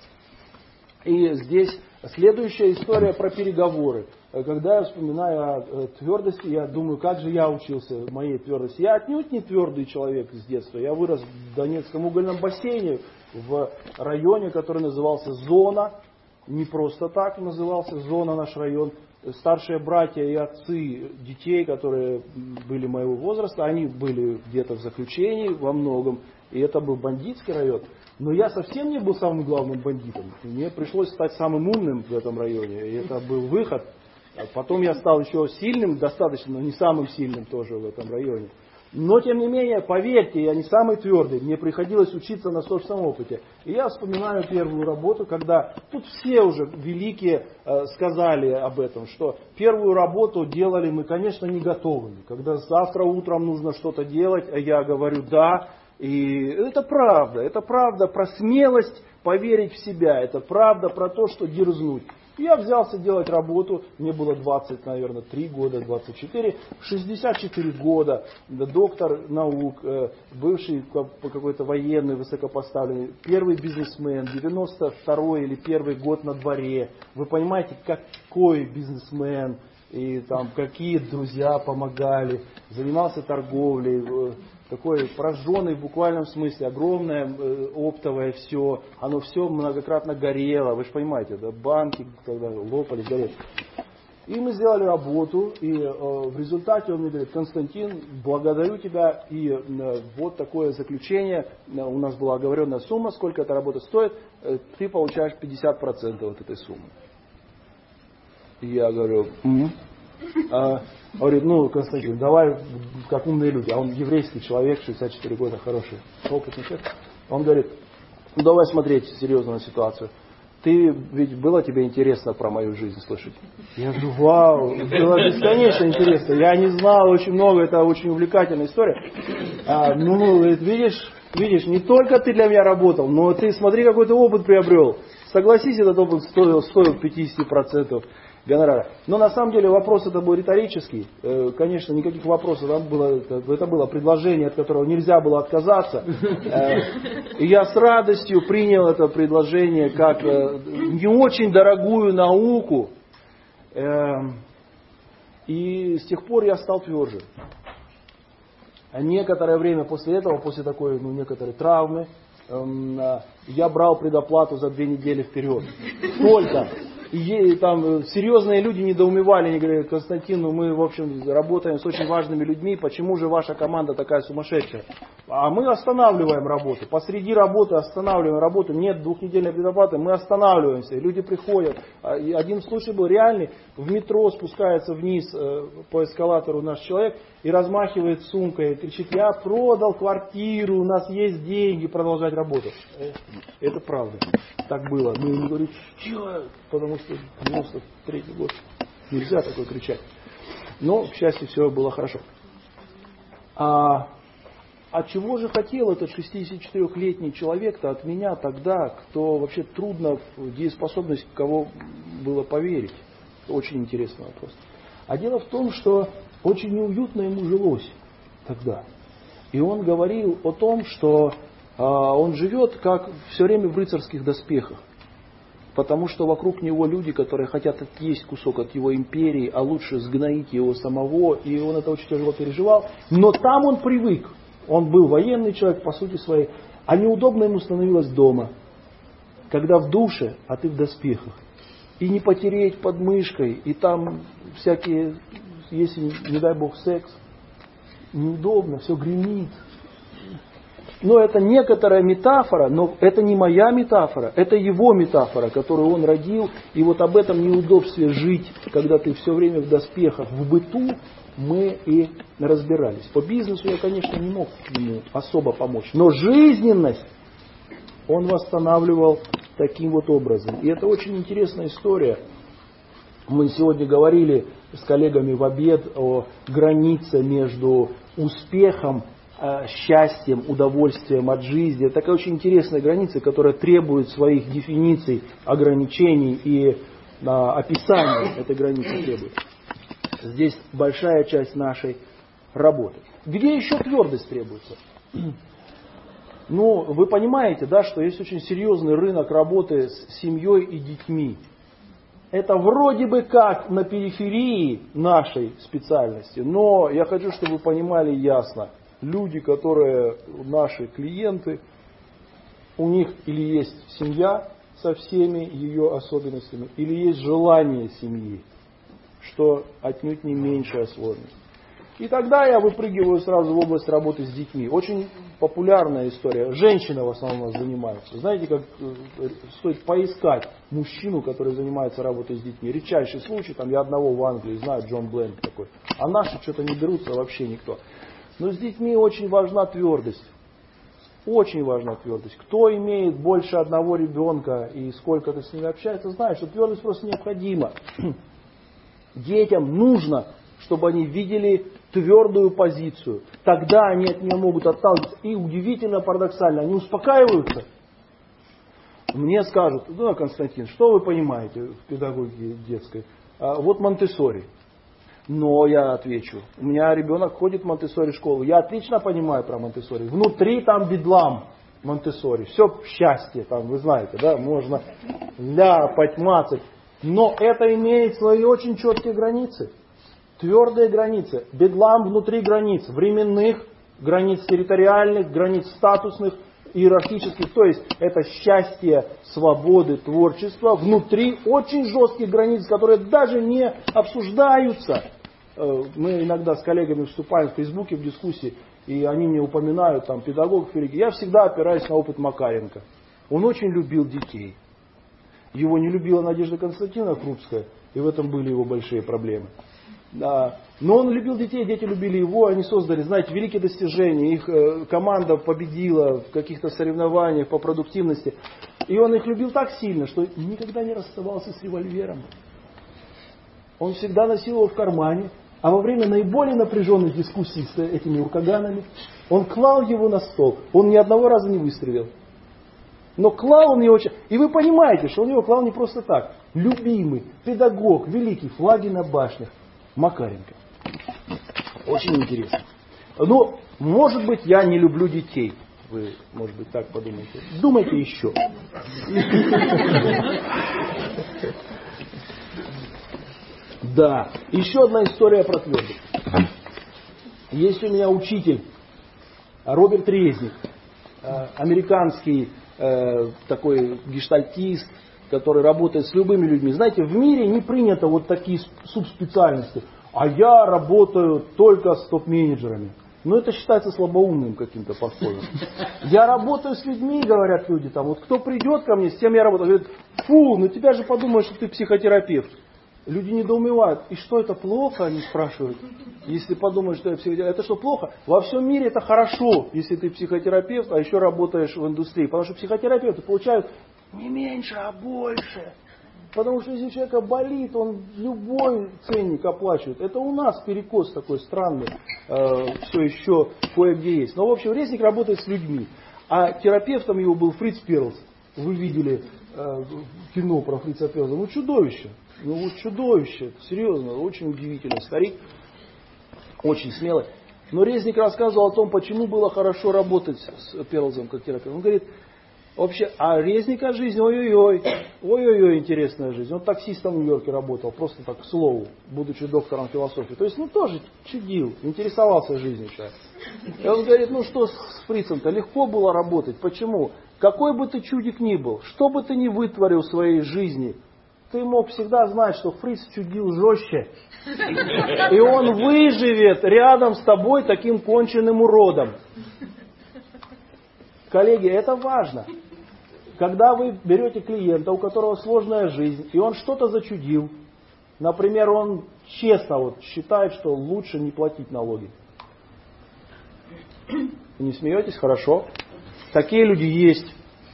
И здесь следующая история про переговоры. Когда я вспоминаю о твердости, я думаю, как же я учился моей твердости. Я отнюдь не твердый человек с детства. Я вырос в Донецком угольном бассейне, в районе, который назывался Зона. Не просто так назывался Зона наш район. Старшие братья и отцы детей, которые были моего возраста, они были где-то в заключении во многом. И это был бандитский район. Но я совсем не был самым главным бандитом. Мне пришлось стать самым умным в этом районе. И это был выход. Потом я стал еще сильным, достаточно, но не самым сильным тоже в этом районе. Но, тем не менее, поверьте, я не самый твердый. Мне приходилось учиться на собственном опыте. И я вспоминаю первую работу, когда тут все уже великие э, сказали об этом, что первую работу делали мы, конечно, не готовыми. Когда завтра утром нужно что-то делать, а я говорю «да». И это правда. Это правда про смелость поверить в себя. Это правда про то, что дерзнуть. Я взялся делать работу, мне было двадцать, наверное, три года, двадцать четыре, шестьдесят четыре года, доктор наук, бывший какой-то военный, высокопоставленный, первый бизнесмен, девяносто второй или первый год на дворе. Вы понимаете, какой бизнесмен, и там какие друзья помогали, занимался торговлей, такой прожженный в буквальном смысле, огромное э, оптовое все, оно все многократно горело, вы же понимаете, да, банки тогда лопались, горели. И мы сделали работу, и э, в результате он мне говорит: Константин, благодарю тебя, и э, вот такое заключение, э, у нас была оговоренная сумма, сколько эта работа стоит, э, ты получаешь пятьдесят процентов от этой суммы. И я говорю, м-м. а, говорит, ну, Константин, давай, как умные люди, а он еврейский человек, шестьдесят четыре года, хороший, опытный человек. Он говорит, ну давай смотреть серьезно на ситуацию. Ты, ведь было тебе интересно про мою жизнь слышать? Я говорю, вау, было бесконечно интересно. Я не знал очень много, это очень увлекательная история. А, ну, видишь, видишь, не только ты для меня работал, но ты смотри, какой ты опыт приобрел. Согласись, этот опыт стоил, стоил пятьдесят процентов гонорара. Но на самом деле вопрос это был риторический. Конечно, никаких вопросов там было. Это было предложение, от которого нельзя было отказаться. И я с радостью принял это предложение как не очень дорогую науку. И с тех пор я стал тверже. Некоторое время после этого, после такой, ну, некоторой травмы, я брал предоплату за две недели вперед. Только. И там серьезные люди недоумевали, они говорят, Константин, ну мы, в общем, работаем с очень важными людьми, почему же ваша команда такая сумасшедшая? А мы останавливаем работу, посреди работы останавливаем работу, нет двухнедельной предоплаты, мы останавливаемся, люди приходят. И один случай был реальный, в метро спускается вниз по эскалатору наш человек и размахивает сумкой, и кричит, я продал квартиру, у нас есть деньги продолжать работать. Это правда, так было. Мы ему говорим, что? Потому что девяносто третий год, нельзя такое кричать. Но, к счастью, все было хорошо. А, а чего же хотел этот шестидесятичетырёхлетний человек-то от меня тогда, кто вообще трудно в дееспособность кого было поверить? Очень интересный вопрос. А дело в том, что очень неуютно ему жилось тогда. И он говорил о том, что а, он живет как все время в рыцарских доспехах. Потому что вокруг него люди, которые хотят отъесть кусок от его империи, а лучше сгноить его самого, и он это очень тяжело переживал. Но там он привык. Он был военный человек, по сути своей. А неудобно ему становилось дома, когда в душе, а ты в доспехах. И не потереть под мышкой, и там всякие, если не дай бог секс, неудобно, все гремит. Но это некоторая метафора, но это не моя метафора, это его метафора, которую он родил. И вот об этом неудобстве жить, когда ты все время в доспехах, в быту, мы и разбирались. По бизнесу я, конечно, не мог ему особо помочь. Но жизненность он восстанавливал таким вот образом. И это очень интересная история. Мы сегодня говорили с коллегами в обед о границе между успехом э, счастьем, удовольствием от жизни. Это такая очень интересная граница, которая требует своих дефиниций, ограничений и э, описания этой границы требует. Здесь большая часть нашей работы. Где еще твердость требуется? Ну, вы понимаете, да, что есть очень серьезный рынок работы с семьей и детьми. Это вроде бы как на периферии нашей специальности, но я хочу, чтобы вы понимали ясно. Люди, которые наши клиенты, у них или есть семья со всеми ее особенностями, или есть желание семьи, что отнюдь не меньшая сложность. И тогда я выпрыгиваю сразу в область работы с детьми. Очень популярная история. Женщины в основном у нас занимаются. Знаете, как стоит поискать мужчину, который занимается работой с детьми. Редчайший случай, там я одного в Англии знаю, Джон Бленд такой. А наши что-то не берутся вообще никто. Но с детьми очень важна твердость. Очень важна твердость. Кто имеет больше одного ребенка и сколько-то с ними общается, знает, что твердость просто необходима. Детям нужно, чтобы они видели твердую позицию. Тогда они от нее могут отталкиваться. И удивительно, парадоксально, они успокаиваются. Мне скажут: да, Константин, что вы понимаете в педагогике детской? А, вот Монтессори. Но я отвечу, у меня ребенок ходит в Монтессори школу. Я отлично понимаю про Монтессори. Внутри там бедлам Монтессори. Все счастье, там, вы знаете, да, можно ляпать, мацать. Но это имеет свои очень четкие границы. Твердые границы. Бедлам внутри границ. Временных, границ территориальных, границ статусных, иерархических. То есть это счастье, свободы, творчества внутри очень жестких границ, которые даже не обсуждаются. Мы иногда с коллегами вступаем в Фейсбуке в дискуссии, и они мне упоминают, там, педагог в Я всегда опираюсь на опыт Макаренко. Он очень любил детей. Его не любила Надежда Константиновна Крупская, и в этом были его большие проблемы. Да. Но он любил детей, дети любили его, они создали, знаете, великие достижения. Их э, команда победила в каких-то соревнованиях по продуктивности. И он их любил так сильно, что никогда не расставался с револьвером. Он всегда носил его в кармане, а во время наиболее напряженных дискуссий с этими уркаганами он клал его на стол. Он ни одного раза не выстрелил. Но клал он его... И вы понимаете, что он его клал не просто так. Любимый, педагог, великий, флаги на башнях. Макаренко. Очень интересно. Но, может быть, я не люблю детей. Вы, может быть, так подумаете. Думайте еще. Да. Еще одна история про твердость. Есть у меня учитель Роберт Резник. Американский такой гештальтист, который работает с любыми людьми. Знаете, в мире не принято вот такие субспециальности. А я работаю только с топ-менеджерами. Но это считается слабоумным каким-то подходом. Я работаю с людьми, говорят люди. Там, вот кто придет ко мне, с тем я работаю. Говорят: фу, ну тебя же подумают, что ты психотерапевт. Люди недоумевают. И что, это плохо? Они спрашивают. Если подумают, что я психотерапевт. Это что, плохо? Во всем мире это хорошо, если ты психотерапевт, а еще работаешь в индустрии. Потому что психотерапевты получают не меньше, а больше. Потому что если у человека болит, он любой ценник оплачивает. Это у нас перекос такой странный, э, все еще кое-где есть. Но в общем Резник работает с людьми. А терапевтом его был Фриц Перлс. Вы видели э, кино про Фрица Перлса. Ну чудовище. Ну вот чудовище. Серьезно, очень удивительный старик. Очень смелый. Но Резник рассказывал о том, почему было хорошо работать с Перлсом как терапевтом. Он говорит: вообще, а Резника жизнь, ой-ой-ой, ой-ой-ой, интересная жизнь. Он таксистом в Нью-Йорке работал, просто так, к слову, будучи доктором философии. То есть, ну, тоже чудил, интересовался жизнью человек. И он говорит: ну что с Фрицем-то, легко было работать. Почему? Какой бы ты чудик ни был, что бы ты ни вытворил в своей жизни, ты мог всегда знать, что Фриц чудил жестче. И он выживет рядом с тобой таким конченным уродом. Коллеги, это важно. Когда вы берете клиента, у которого сложная жизнь, и он что-то зачудил, например, он честно вот считает, что лучше не платить налоги. Не смеетесь? Хорошо. Такие люди есть.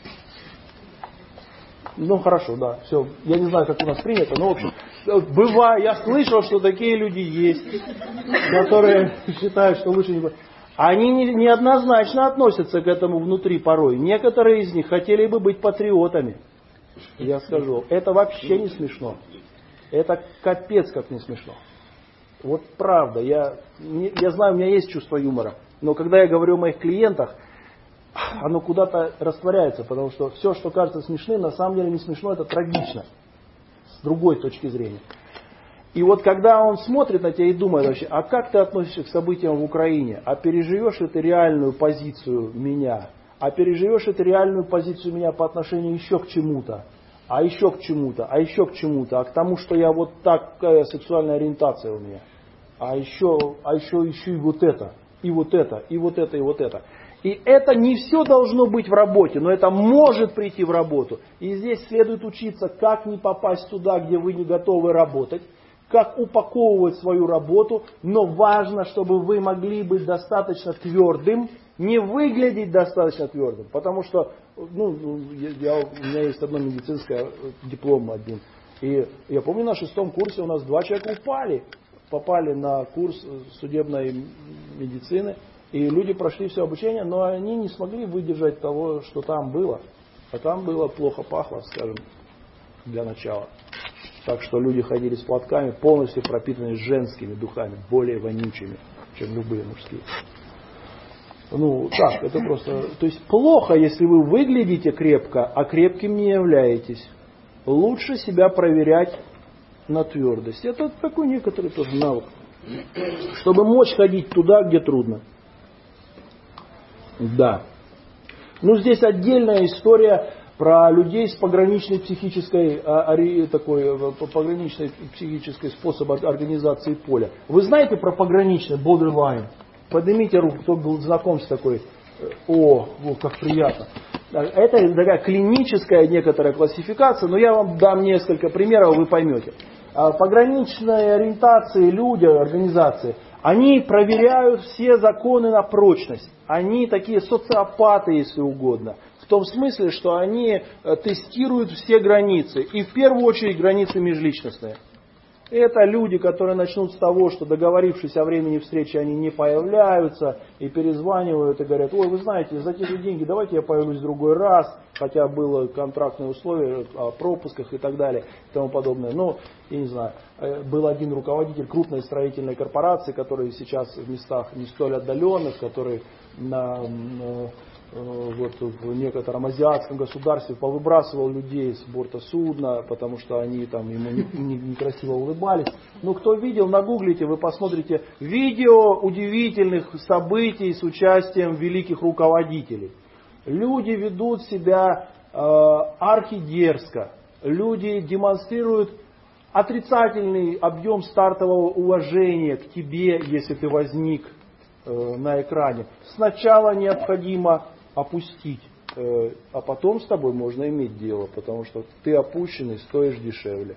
Ну хорошо, да, все. Я не знаю, как у нас принято, но в общем, бывает, я слышал, что такие люди есть, которые считают, что лучше не платить. Они не, неоднозначно относятся к этому внутри порой. Некоторые из них хотели бы быть патриотами. Я скажу, это вообще не смешно. Это капец как не смешно. Вот правда, я, я знаю, у меня есть чувство юмора. Но когда я говорю о моих клиентах, оно куда-то растворяется, потому что все, что кажется смешным, на самом деле не смешно, это трагично. С другой точки зрения. И вот когда он смотрит на тебя и думает вообще, а как ты относишься к событиям в Украине? А переживешь ли ты реальную позицию меня? А переживешь ли ты реальную позицию меня по отношению еще к чему-то? А еще к чему-то? А еще к чему-то? А к тому, что я вот такая сексуальная ориентация у меня? А еще, а еще, еще и вот это, и вот это, и вот это, и вот это. И это не все должно быть в работе, но это может прийти в работу. И здесь следует учиться, как не попасть туда, где вы не готовы работать, как упаковывать свою работу, но важно, чтобы вы могли быть достаточно твердым, не выглядеть достаточно твердым. Потому что ну, я, у меня есть одно медицинское диплом один. И я помню, на шестом курсе у нас два человека упали, попали на курс судебной медицины. И люди прошли все обучение, но они не смогли выдержать того, что там было. А там было плохо пахло, скажем, для начала. Так что люди ходили с платками, полностью пропитанные женскими духами, более вонючими, чем любые мужские. Ну, так, это просто... То есть плохо, если вы выглядите крепко, а крепким не являетесь. Лучше себя проверять на твердость. Это такой некоторый тоже навык. Чтобы мочь ходить туда, где трудно. Да. Ну, здесь отдельная история про людей с пограничной психической, такой, пограничной психической способом организации поля. Вы знаете про пограничный borderline? Поднимите руку, кто был знаком с такой. О, о, как приятно. Это такая клиническая некоторая классификация, но я вам дам несколько примеров, вы поймете. Пограничные ориентации, люди, организации, они проверяют все законы на прочность. Они такие социопаты, если угодно. В том смысле, что они тестируют все границы. И в первую очередь границы межличностные. Это люди, которые начнут с того, что договорившись о времени встречи, они не появляются и перезванивают и говорят, ой, вы знаете, за те же деньги давайте я появлюсь в другой раз, хотя было контрактные условия о пропусках и так далее и тому подобное. Но, я не знаю, был один руководитель крупной строительной корпорации, который сейчас в местах не столь отдаленных, который на... Вот в некотором азиатском государстве повыбрасывал людей с борта судна, потому что они там ему некрасиво улыбались. Но кто видел, нагуглите, вы посмотрите видео удивительных событий с участием великих руководителей. Люди ведут себя э, архидерзко, люди демонстрируют отрицательный объем стартового уважения к тебе, если ты возник э, на экране. Сначала необходимо опустить, а потом с тобой можно иметь дело, потому что ты опущенный, стоишь дешевле.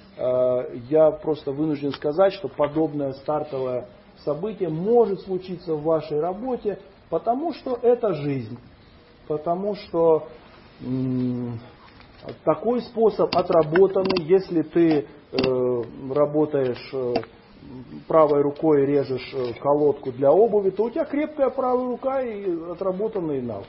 Я просто вынужден сказать, что подобное стартовое событие может случиться в вашей работе, потому что это жизнь, потому что м- такой способ отработанный, если ты э, работаешь э, правой рукой режешь колодку для обуви, то у тебя крепкая правая рука и отработанный навык.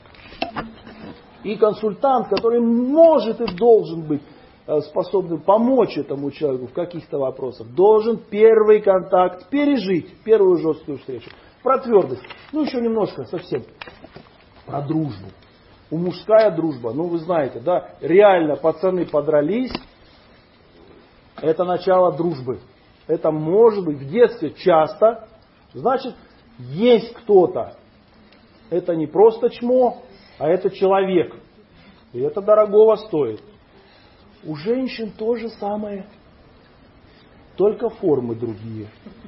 И консультант, который может и должен быть способным помочь этому человеку в каких-то вопросах, должен первый контакт пережить, первую жесткую встречу. Про твердость. Ну, еще немножко, совсем. Про дружбу. У мужская дружба, ну, вы знаете, да, реально пацаны подрались, это начало дружбы. Это может быть в детстве часто. Значит, есть кто-то. Это не просто чмо, а это человек. И это дорогого стоит. У женщин то же самое. Только формы другие.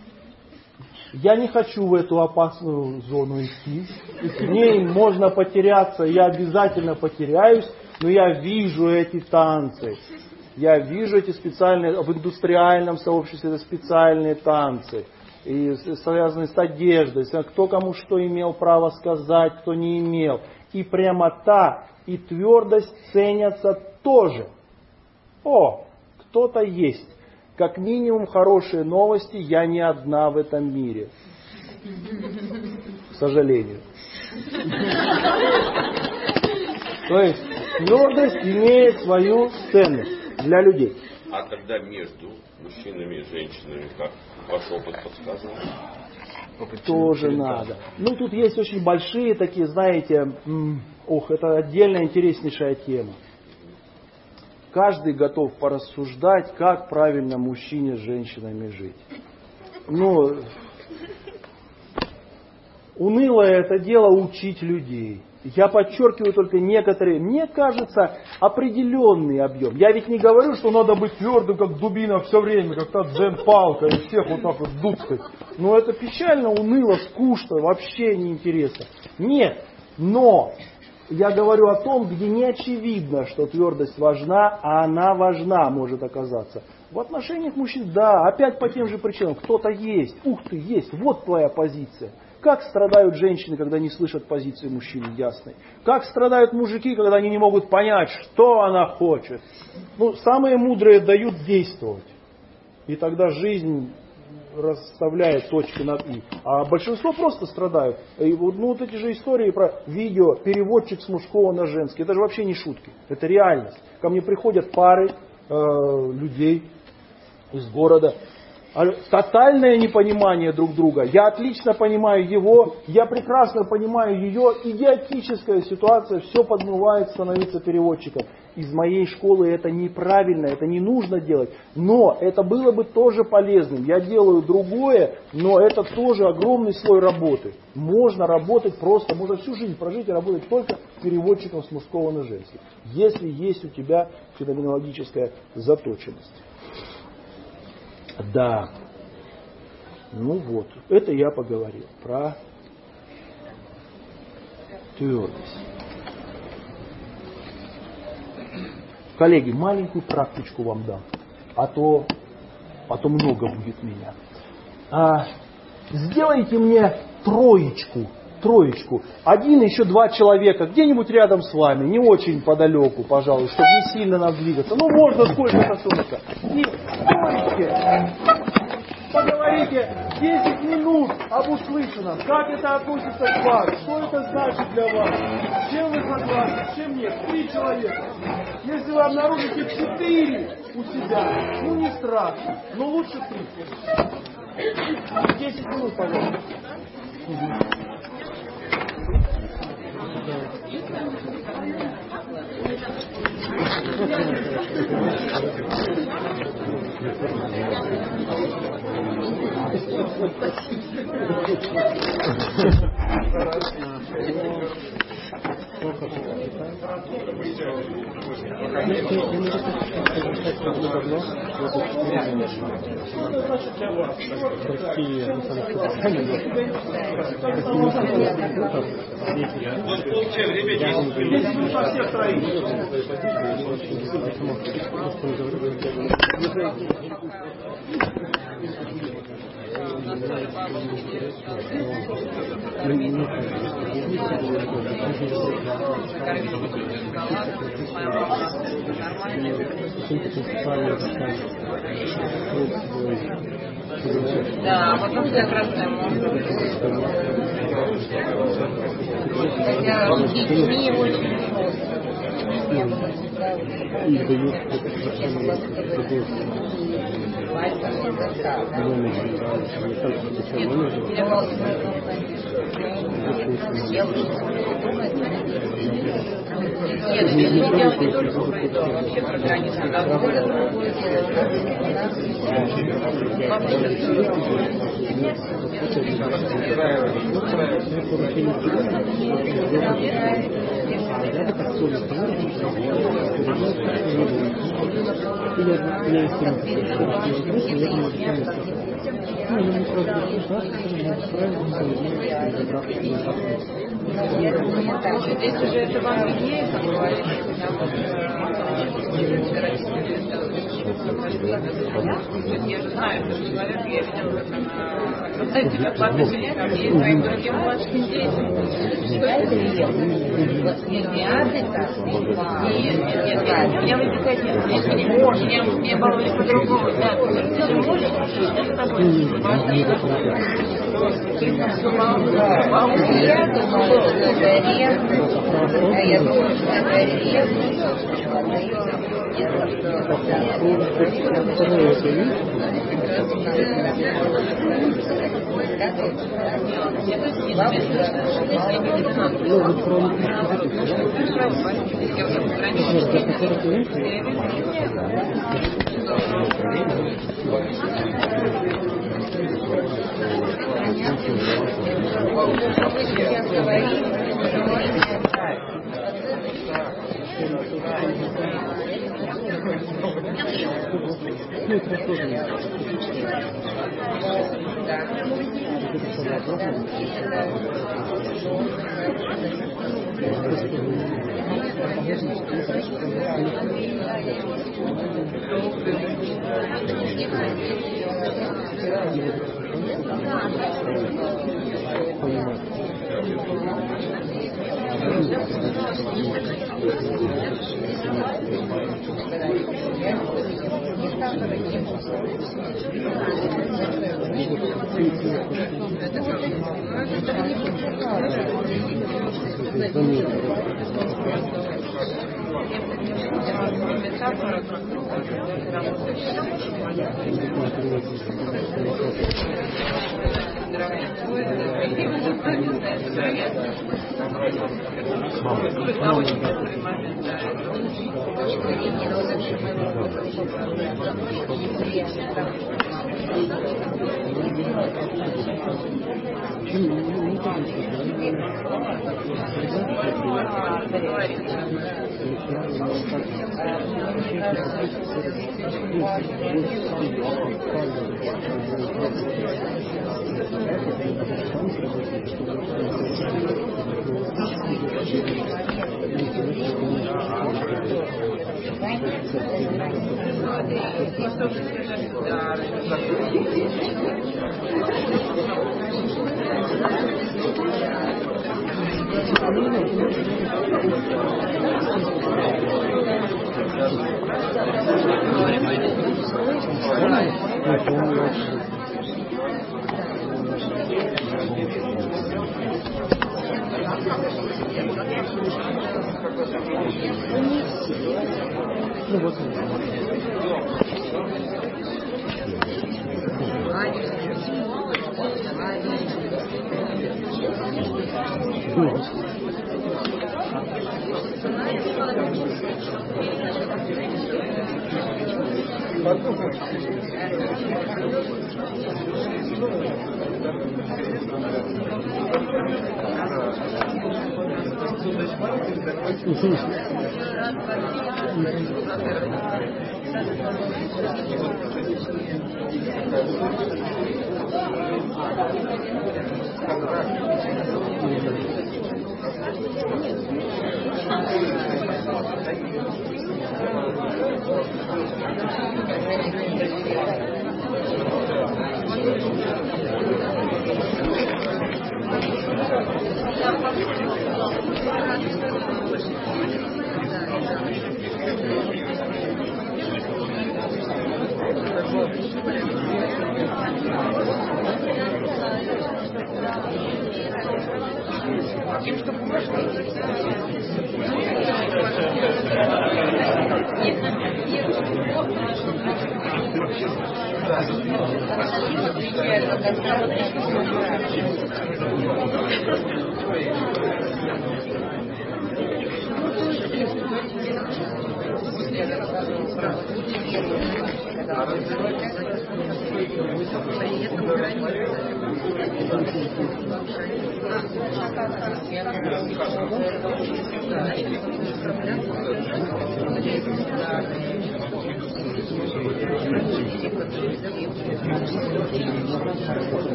Я не хочу в эту опасную зону идти. В ней можно потеряться, я обязательно потеряюсь, но я вижу эти танцы. Я вижу эти специальные, в индустриальном сообществе это специальные танцы, и связанные с одеждой, кто кому что имел право сказать, кто не имел. И прямота, и твердость ценятся тоже. О, кто-то есть. Как минимум хорошие новости, я не одна в этом мире. сожалению. То есть твердость имеет свою ценность для людей. А тогда между мужчинами и женщинами, как ваш опыт подсказывает? Тоже надо. Ну, тут есть очень большие такие, знаете, м- ох, это отдельная интереснейшая тема. Каждый готов порассуждать, как правильно мужчине с женщинами жить. Ну, унылое это дело учить людей. Я подчеркиваю только некоторые, мне кажется, определенный объем. Я ведь не говорю, что надо быть твердым, как дубина все время, как та дзен-палка, и всех вот так вот дуткать. Но это печально, уныло, скучно, вообще неинтересно. Нет, но я говорю о том, где не очевидно, что твердость важна, а она важна может оказаться. В отношениях мужчин, да, опять по тем же причинам. Кто-то есть, ух ты, есть, вот твоя позиция. Как страдают женщины, когда не слышат позиции мужчины ясной? Как страдают мужики, когда они не могут понять, что она хочет? Ну, самые мудрые дают действовать. И тогда жизнь расставляет точки над «и». А большинство просто страдают. И вот, ну, вот эти же истории про видео, переводчик с мужского на женский. Это же вообще не шутки. Это реальность. Ко мне приходят пары э, людей из города. Тотальное непонимание друг друга. Я отлично понимаю его, я прекрасно понимаю ее. Идиотическая ситуация, все подмывает становиться переводчиком. Из моей школы это неправильно, это не нужно делать. Но это было бы тоже полезным. Я делаю другое, но это тоже огромный слой работы. Можно работать просто, можно всю жизнь прожить и работать только переводчиком с мужского на женский. Если есть у тебя феноменологическая заточенность. Да. Ну вот, это я поговорил про твердость. Коллеги, маленькую практичку вам дам, а то, а то много будет меня. А, сделайте мне троечку, троечку. Один, еще два человека, где-нибудь рядом с вами, не очень подалеку, пожалуй, чтобы не сильно нам двигаться. Ну, можно сколько-то сумка. И стойте, поговорите десять минут об услышанном. Как это относится к вам? Что это значит для вас? С чем вы согласны, с чем нет? Три человека. Если вы обнаружите четыре у себя, ну не страшно, но лучше три. Десять минут, пожалуйста. Да, потом диаграфия мозга. Хотя детьми его очень просто. И Нет, не делать не только в коридоре, вообще про границу. Когда более другое Здесь уже это вам виднее, как говорится, я же знаю, что человек, я видела это на сайте бесплатной жилетки и своим другим младшим детям. Нет, нет, нет, у меня возникает нет, мне баловали по-другому, да, тобой. Я думала, что это ревность, а я думала, что это ревность.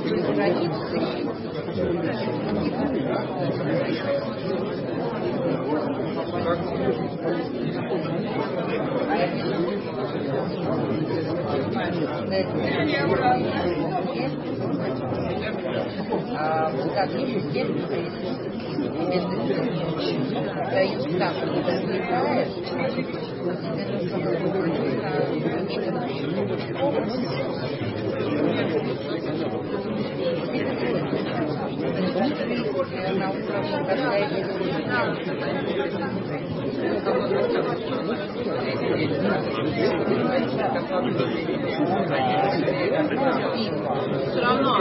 А вот так система дают так, что ты возникаешь, на уровне, когда все равно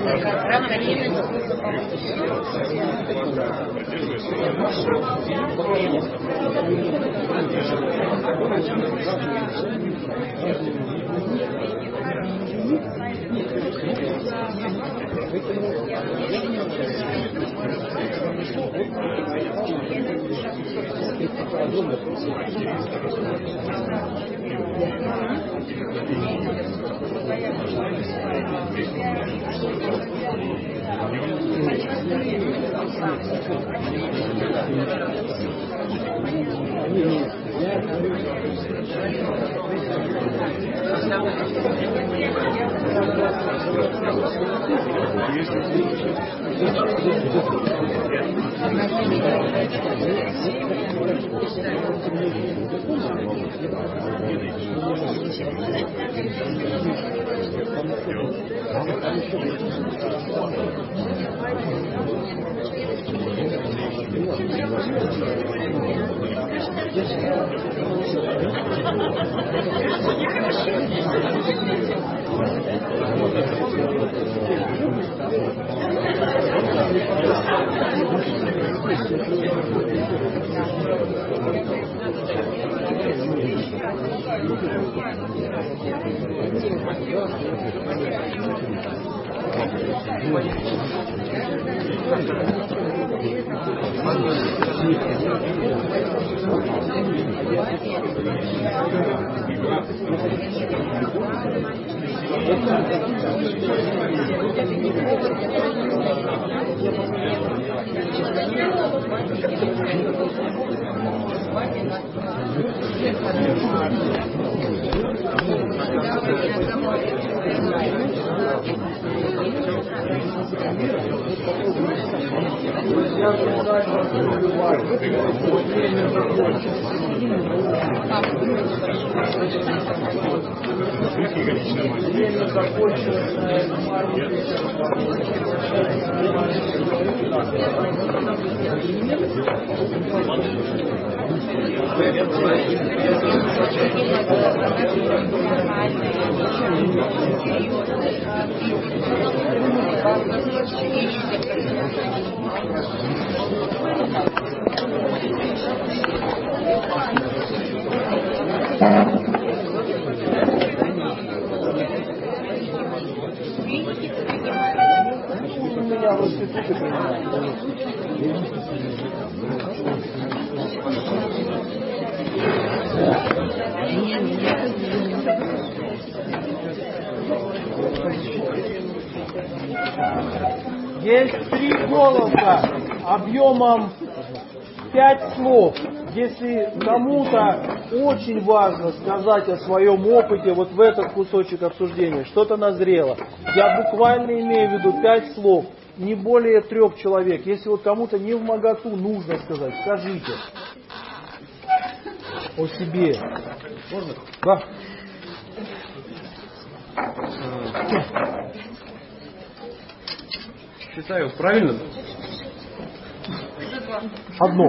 Есть три голоса объемом пять слов. Если кому-то очень важно сказать о своем опыте вот в этот кусочек обсуждения, что-то назрело, я буквально имею в виду пять слов, не более трех человек. Если вот кому-то не вмоготу нужно сказать, скажите о себе. Можно? Да. Считаю, правильно? Одно.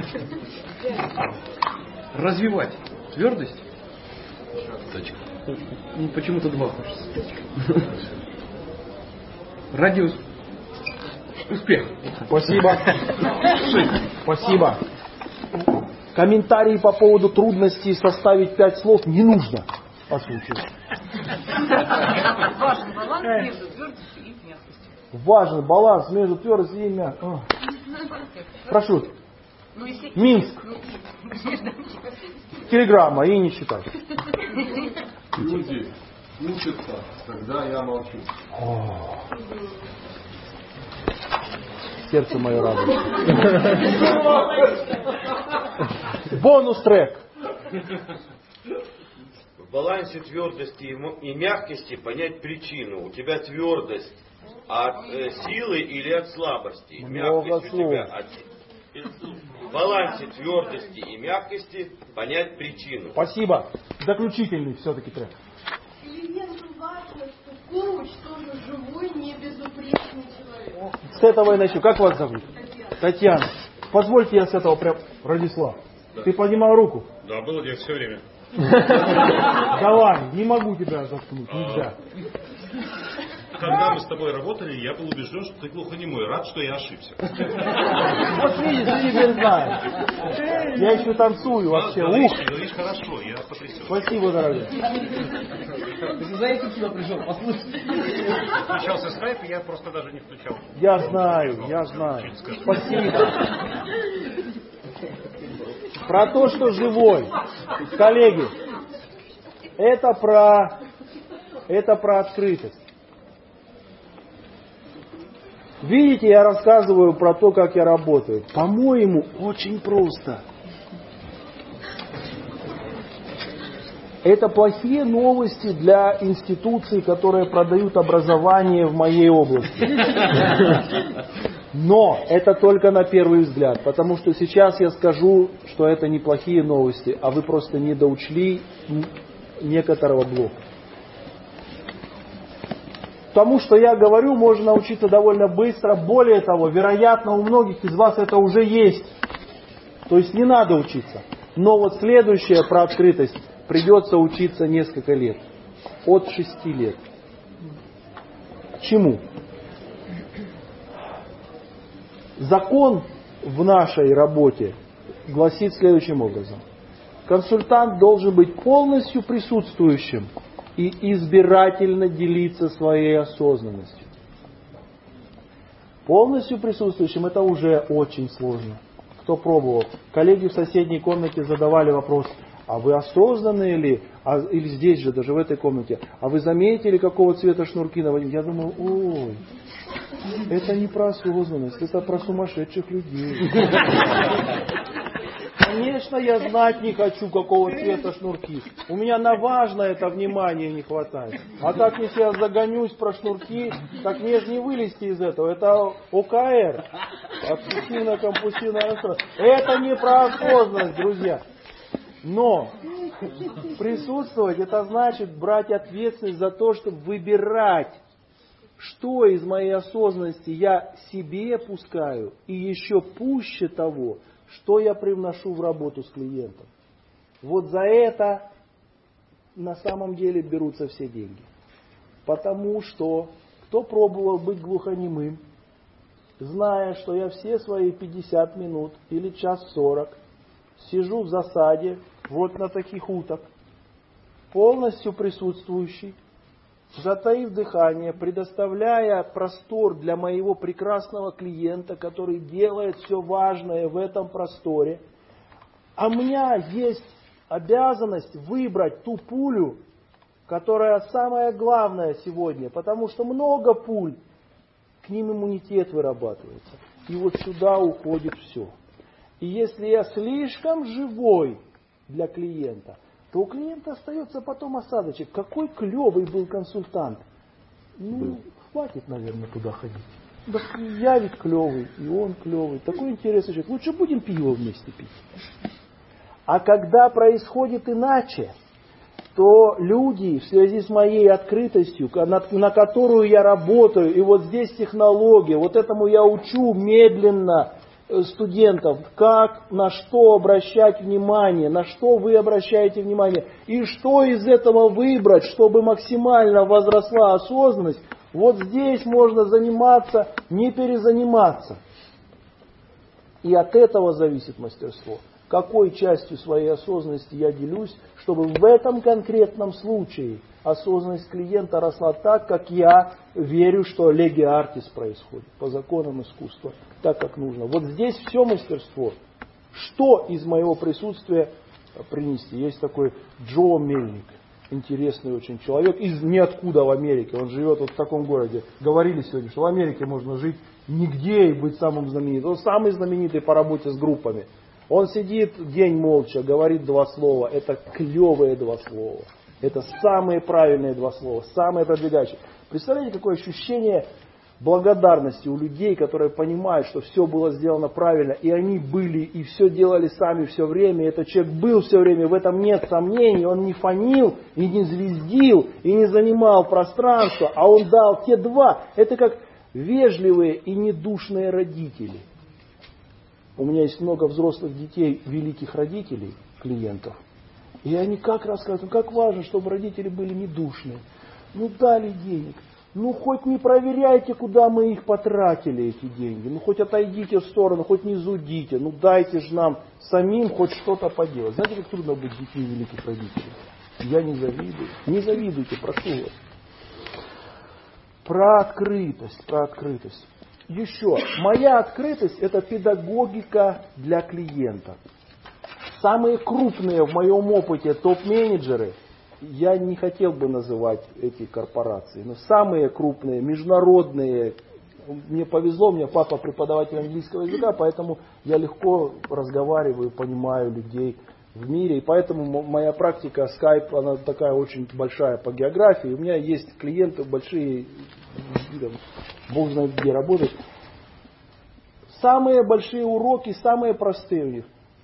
Развивать твердость. Точка. Ну, почему-то два хочется. Радиус. Успех. Спасибо. Спасибо. Комментарии по поводу трудностей составить пять слов не нужно. По случаю. важен баланс между твердостью и мягкостью. Важен баланс между твердостью и мягкостью. Прошу. Ну, если... Минск. Телеграмма и не читать. учатся, тогда я молчу. Сердце мое радует. Бонус трек. В балансе твердости и мягкости понять причину. У тебя твердость от э, силы или от слабости? Много Мягкость у слов. тебя от... В балансе твердости и мягкости понять причину. Спасибо. Заключительный все-таки трек. Клиенту важно, что коуч тоже живой, не безупречный человек. С этого я начну. Как вас зовут? Татьяна. Татьяна. Позвольте я с этого прям... Радислав. Да. Ты поднимал руку? Да, было дело все время. Давай, не могу тебя заткнуть, нельзя. Когда мы с тобой работали, я был убежден, что ты глухонемой. Рад, что я ошибся. Вот видишь, ты теперь знаешь. Я еще танцую вообще. Говоришь, Ух! говоришь хорошо, я потрясен. Спасибо, дорогой. Ты знаете, сюда пришел? Послушай. Включался скайп, и я просто даже не включал. Я знаю, я знаю. Спасибо. Про то, что живой. Коллеги, это про, это про открытость. Видите, я рассказываю про то, как я работаю. По-моему, очень просто. Это плохие новости для институций, которые продают образование в моей области. Но это только на первый взгляд, потому что сейчас я скажу, что это не плохие новости, а вы просто не доучли некоторого блока. Тому, что я говорю, можно научиться довольно быстро. Более того, вероятно, у многих из вас это уже есть. То есть не надо учиться. Но вот следующее про открытость придется учиться несколько лет. От шести лет. Чему? Закон в нашей работе гласит следующим образом. Консультант должен быть полностью присутствующим и избирательно делиться своей осознанностью. Полностью присутствующим это уже очень сложно. Кто пробовал? Коллеги в соседней комнате задавали вопрос, а вы осознанные ли? А, или здесь же, даже в этой комнате. А вы заметили, какого цвета шнурки на воде? Я думаю, ой, это не про осознанность, это про сумасшедших людей. Конечно, я знать не хочу, какого цвета шнурки. У меня на важное это внимание не хватает. А так, если я загонюсь про шнурки, так мне же не вылезти из этого. Это О К Р. Обсессивно-компульсивное расстройство. Это не про осознанность, друзья. Но присутствовать, это значит брать ответственность за то, чтобы выбирать, что из моей осознанности я себе пускаю, и еще пуще того, что я привношу в работу с клиентом. Вот за это на самом деле берутся все деньги. Потому что кто пробовал быть глухонемым, зная, что я все свои пятьдесят минут или час сорок сижу в засаде, вот на таких уток, полностью присутствующий, затаив дыхание, предоставляя простор для моего прекрасного клиента, который делает все важное в этом просторе. А у меня есть обязанность выбрать ту пулю, которая самая главная сегодня, потому что много пуль, к ним иммунитет вырабатывается. И вот сюда уходит все. И если я слишком живой для клиента, то у клиента остается потом осадочек. Какой клевый был консультант. Ну, хватит, наверное, туда ходить. Да я ведь клевый, и он клевый. Такой интересный человек. Лучше будем пиво вместе пить. А когда происходит иначе, то люди в связи с моей открытостью, на, на которую я работаю, и вот здесь технология, вот этому я учу медленно студентов, как, на что обращать внимание, на что вы обращаете внимание, и что из этого выбрать, чтобы максимально возросла осознанность, вот здесь можно заниматься, не перезаниматься. И от этого зависит мастерство. Какой частью своей осознанности я делюсь, чтобы в этом конкретном случае осознанность клиента росла так, как я верю, что легиа артис происходит, по законам искусства, так, как нужно. Вот здесь все мастерство. Что из моего присутствия принести? Есть такой Джо Мельник. интересный очень человек, из ниоткуда в Америке, он живет вот в таком городе. Говорили сегодня, что в Америке можно жить нигде и быть самым знаменитым. Он самый знаменитый по работе с группами. Он сидит день молча, говорит два слова, это клевые два слова. Это самые правильные два слова, самые продвигающие. Представляете, какое ощущение благодарности у людей, которые понимают, что все было сделано правильно, и они были, и все делали сами все время, и этот человек был все время, в этом нет сомнений, он не фонил, и не звездил, и не занимал пространство, а он дал те два. Это как вежливые и недушные родители. У меня есть много взрослых детей, великих родителей, клиентов. И они как рассказывают, как важно, чтобы родители были недушные. Ну дали денег, ну хоть не проверяйте, куда мы их потратили, эти деньги. Ну хоть отойдите в сторону, хоть не зудите. Ну дайте же нам самим хоть что-то поделать. Знаете, как трудно быть детьми великих родителей? Я не завидую. Не завидуйте, прошу вас. Про открытость, про открытость. Еще, моя открытость это педагогика для клиента. Самые крупные в моем опыте топ-менеджеры, я не хотел бы называть эти корпорации, но самые крупные, международные, мне повезло, у меня папа преподаватель английского языка, поэтому я легко разговариваю, понимаю людей в мире, и поэтому моя практика Skype, она такая очень большая по географии, у меня есть клиенты большие, бог знает где работают. Самые большие уроки, самые простые у них.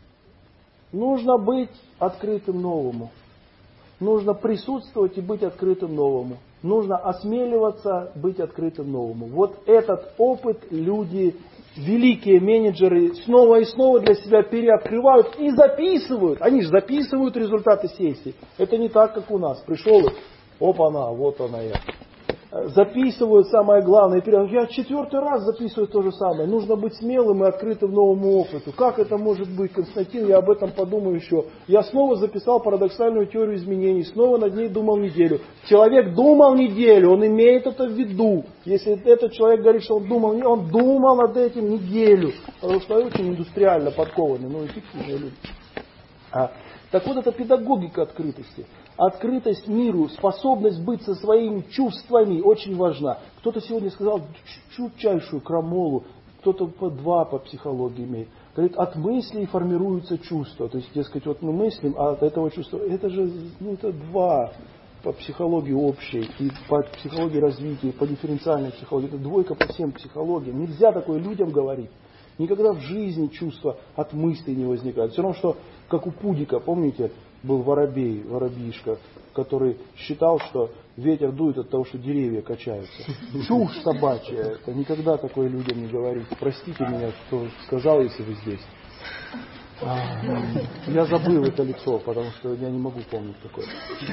Нужно быть открытым новому. Нужно присутствовать и быть открытым новому. Нужно осмеливаться быть открытым новому. Вот этот опыт люди, великие менеджеры, снова и снова для себя переоткрывают и записывают. Они же записывают результаты сессии. Это не так, как у нас. Пришел и опа-на, вот она я. Записывают самое главное. Я четвертый раз записываю то же самое. Нужно быть смелым и открытым новому опыту. Как это может быть, Константин? Я об этом подумаю еще. Я снова записал парадоксальную теорию изменений. Снова над ней думал неделю. Человек думал неделю, он имеет это в виду. Если этот человек говорит, что он думал, он думал над этим неделю. Потому что очень индустриально подкованный, но эффективные люди. А, так вот, это педагогика открытости. Открытость миру, способность быть со своими чувствами очень важна. Кто-то сегодня сказал чутчайшую крамолу, кто-то по два по психологии имеет. Говорит, от мыслей формируются чувства. То есть, дескать, вот мы мыслим, а от этого чувства, это же ну, это два по психологии общей, и по психологии развития, и по дифференциальной психологии. Это двойка по всем психологиям. Нельзя такое людям говорить. Никогда в жизни чувства от мыслей не возникают. Все равно, что как у Пудика, помните, был воробей, воробьишка, который считал, что ветер дует от того, что деревья качаются. Чушь собачья. Это никогда такое людям не говорить. Простите меня, кто сказал, если вы здесь. А, я забыл это лицо, потому что я не могу помнить такое.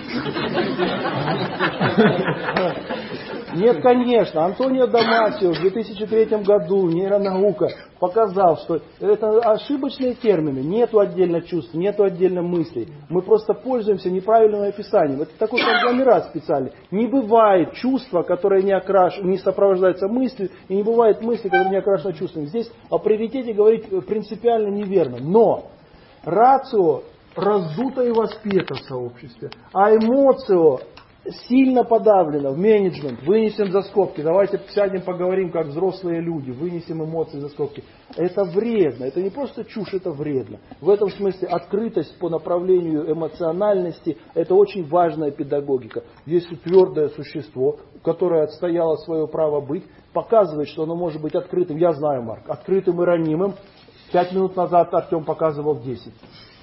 Нет, конечно, Антонио Дамасио в две тысячи третьем году, нейронаука, показал, что это ошибочные термины. Нету отдельно чувств, нету отдельно мыслей. Мы просто пользуемся неправильным описанием. Это такой конгломерат специальный. Не бывает чувства, которое не, окраш... не сопровождается мыслью, и не бывает мысли, которые не окрашены чувствами. Здесь о приоритете говорить принципиально неверно. Но рацио раздуто и воспето в сообществе, а эмоцио сильно подавлено в менеджмент. Вынесем за скобки. Давайте сядем поговорим, как взрослые люди. Вынесем эмоции за скобки. Это вредно. Это не просто чушь, это вредно. В этом смысле открытость по направлению эмоциональности – это очень важная педагогика. Если твердое существо, которое отстояло свое право быть, показывает, что оно может быть открытым. Я знаю, Марк, открытым и ранимым. Пять минут назад Артем показывал десять.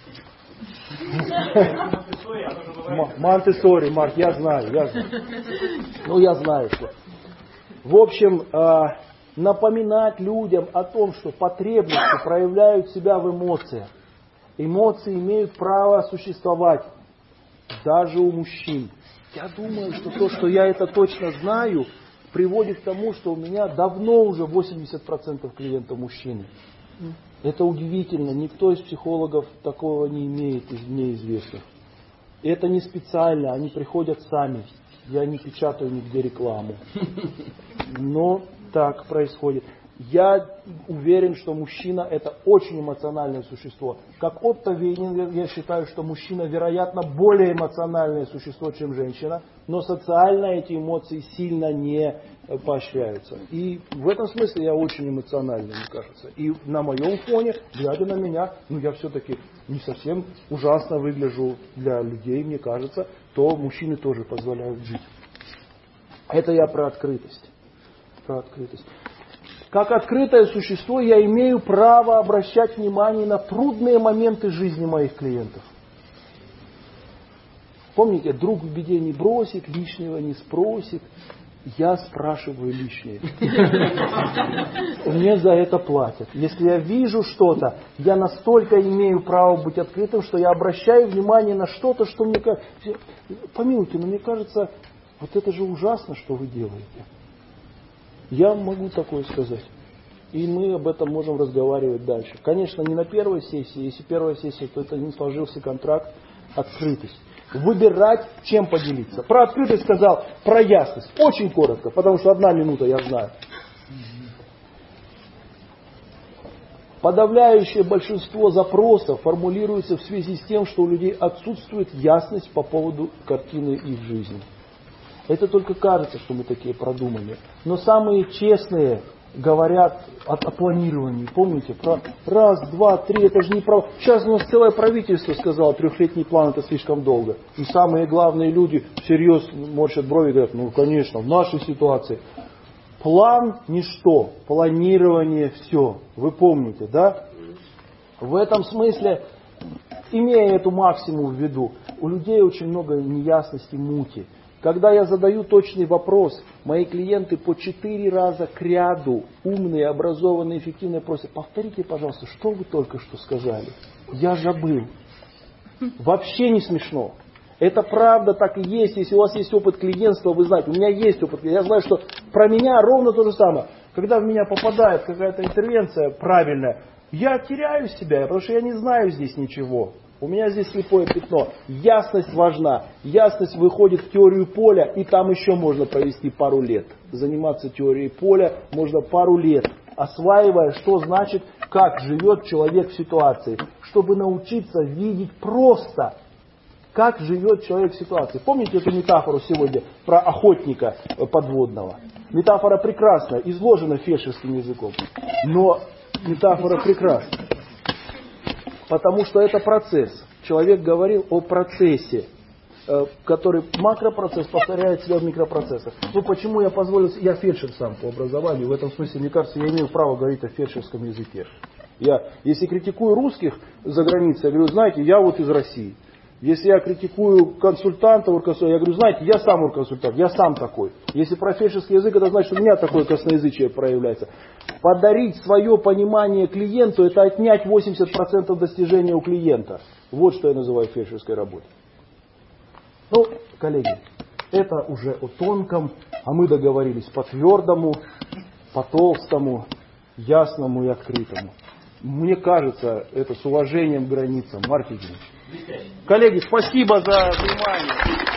Монтессори, Марк, я знаю, я знаю. Ну, я знаю, что. В общем, э, напоминать людям о том, что потребности проявляют себя в эмоциях. Эмоции имеют право существовать даже у мужчин. Я думаю, что то, что я это точно знаю, приводит к тому, что у меня давно уже восемьдесят процентов клиентов мужчины. Это удивительно, никто из психологов такого не имеет из мне известных. Это не специально, они приходят сами. Я не печатаю нигде рекламу. Но так происходит. Я уверен, что мужчина это очень эмоциональное существо. Как Отто Вейнинг, я считаю, что мужчина, вероятно, более эмоциональное существо, чем женщина, но социально эти эмоции сильно не поощряются. И в этом смысле я очень эмоциональный, мне кажется. И на моем фоне, глядя на меня, ну я все-таки не совсем ужасно выгляжу для людей, мне кажется, то мужчины тоже позволяют жить. Это я про открытость. Про открытость. Как открытое существо я имею право обращать внимание на трудные моменты жизни моих клиентов. Помните, друг в беде не бросит, лишнего не спросит. Я спрашиваю лишнее. Мне за это платят. Если я вижу что-то, я настолько имею право быть открытым, что я обращаю внимание на что-то, что мне кажется... Помилуйте, но мне кажется, вот это же ужасно, что вы делаете. Я могу такое сказать. И мы об этом можем разговаривать дальше. Конечно, не на первой сессии. Если первая сессия, то это не сложился контракт. Открытость. Выбирать, чем поделиться. Про открытость сказал, про ясность. Очень коротко, потому что одна минута, я знаю. Подавляющее большинство запросов формулируется в связи с тем, что у людей отсутствует ясность по поводу картины их жизни. Это только кажется, что мы такие продуманные. Но самые честные говорят о, о планировании. Помните? Про раз, два, три. Это же не про... Сейчас у нас целое правительство сказало, трехлетний план это слишком долго. И самые главные люди всерьез морщат брови и говорят, ну конечно, в нашей ситуации. План ничто. Планирование все. Вы помните, да? В этом смысле, имея эту максимум в виду, у людей очень много неясности, мути. Когда я задаю точный вопрос, мои клиенты по четыре раза к ряду, умные, образованные, эффективные, просят, повторите, пожалуйста, что вы только что сказали? Я забыл. Вообще не смешно. Это правда так и есть. Если у вас есть опыт клиентства, вы знаете, у меня есть опыт. Я знаю, что про меня ровно то же самое. Когда в меня попадает какая-то интервенция правильная, я теряю себя, потому что я не знаю здесь ничего. У меня здесь слепое пятно. Ясность важна. Ясность выходит в теорию поля, и там еще можно провести пару лет. Заниматься теорией поля можно пару лет, осваивая, что значит, как живет человек в ситуации. Чтобы научиться видеть просто, как живет человек в ситуации. Помните эту метафору сегодня про охотника подводного? Метафора прекрасная, изложена фельдшерским языком. Но метафора прекрасна. Потому что это процесс. Человек говорил о процессе, который макропроцесс повторяет себя в микропроцессах. Ну почему я позволил, я фельдшер сам по образованию, в этом смысле, мне кажется, я имею право говорить о фельдшерском языке. Я, если критикую русских за границей, я говорю, знаете, я вот из России. Если я критикую консультанта, я говорю, знаете, я сам урконсультант, я сам такой. Если про фельдшерский язык, это значит, что у меня такое косноязычие проявляется. Подарить свое понимание клиенту, это отнять восемьдесят процентов достижения у клиента. Вот что я называю фельдшерской работой. Ну, коллеги, это уже о тонком, а мы договорились по твердому, по толстому, ясному и открытому. Мне кажется, это с уважением к границам. Марк Евгеньевич. Коллеги, спасибо за внимание.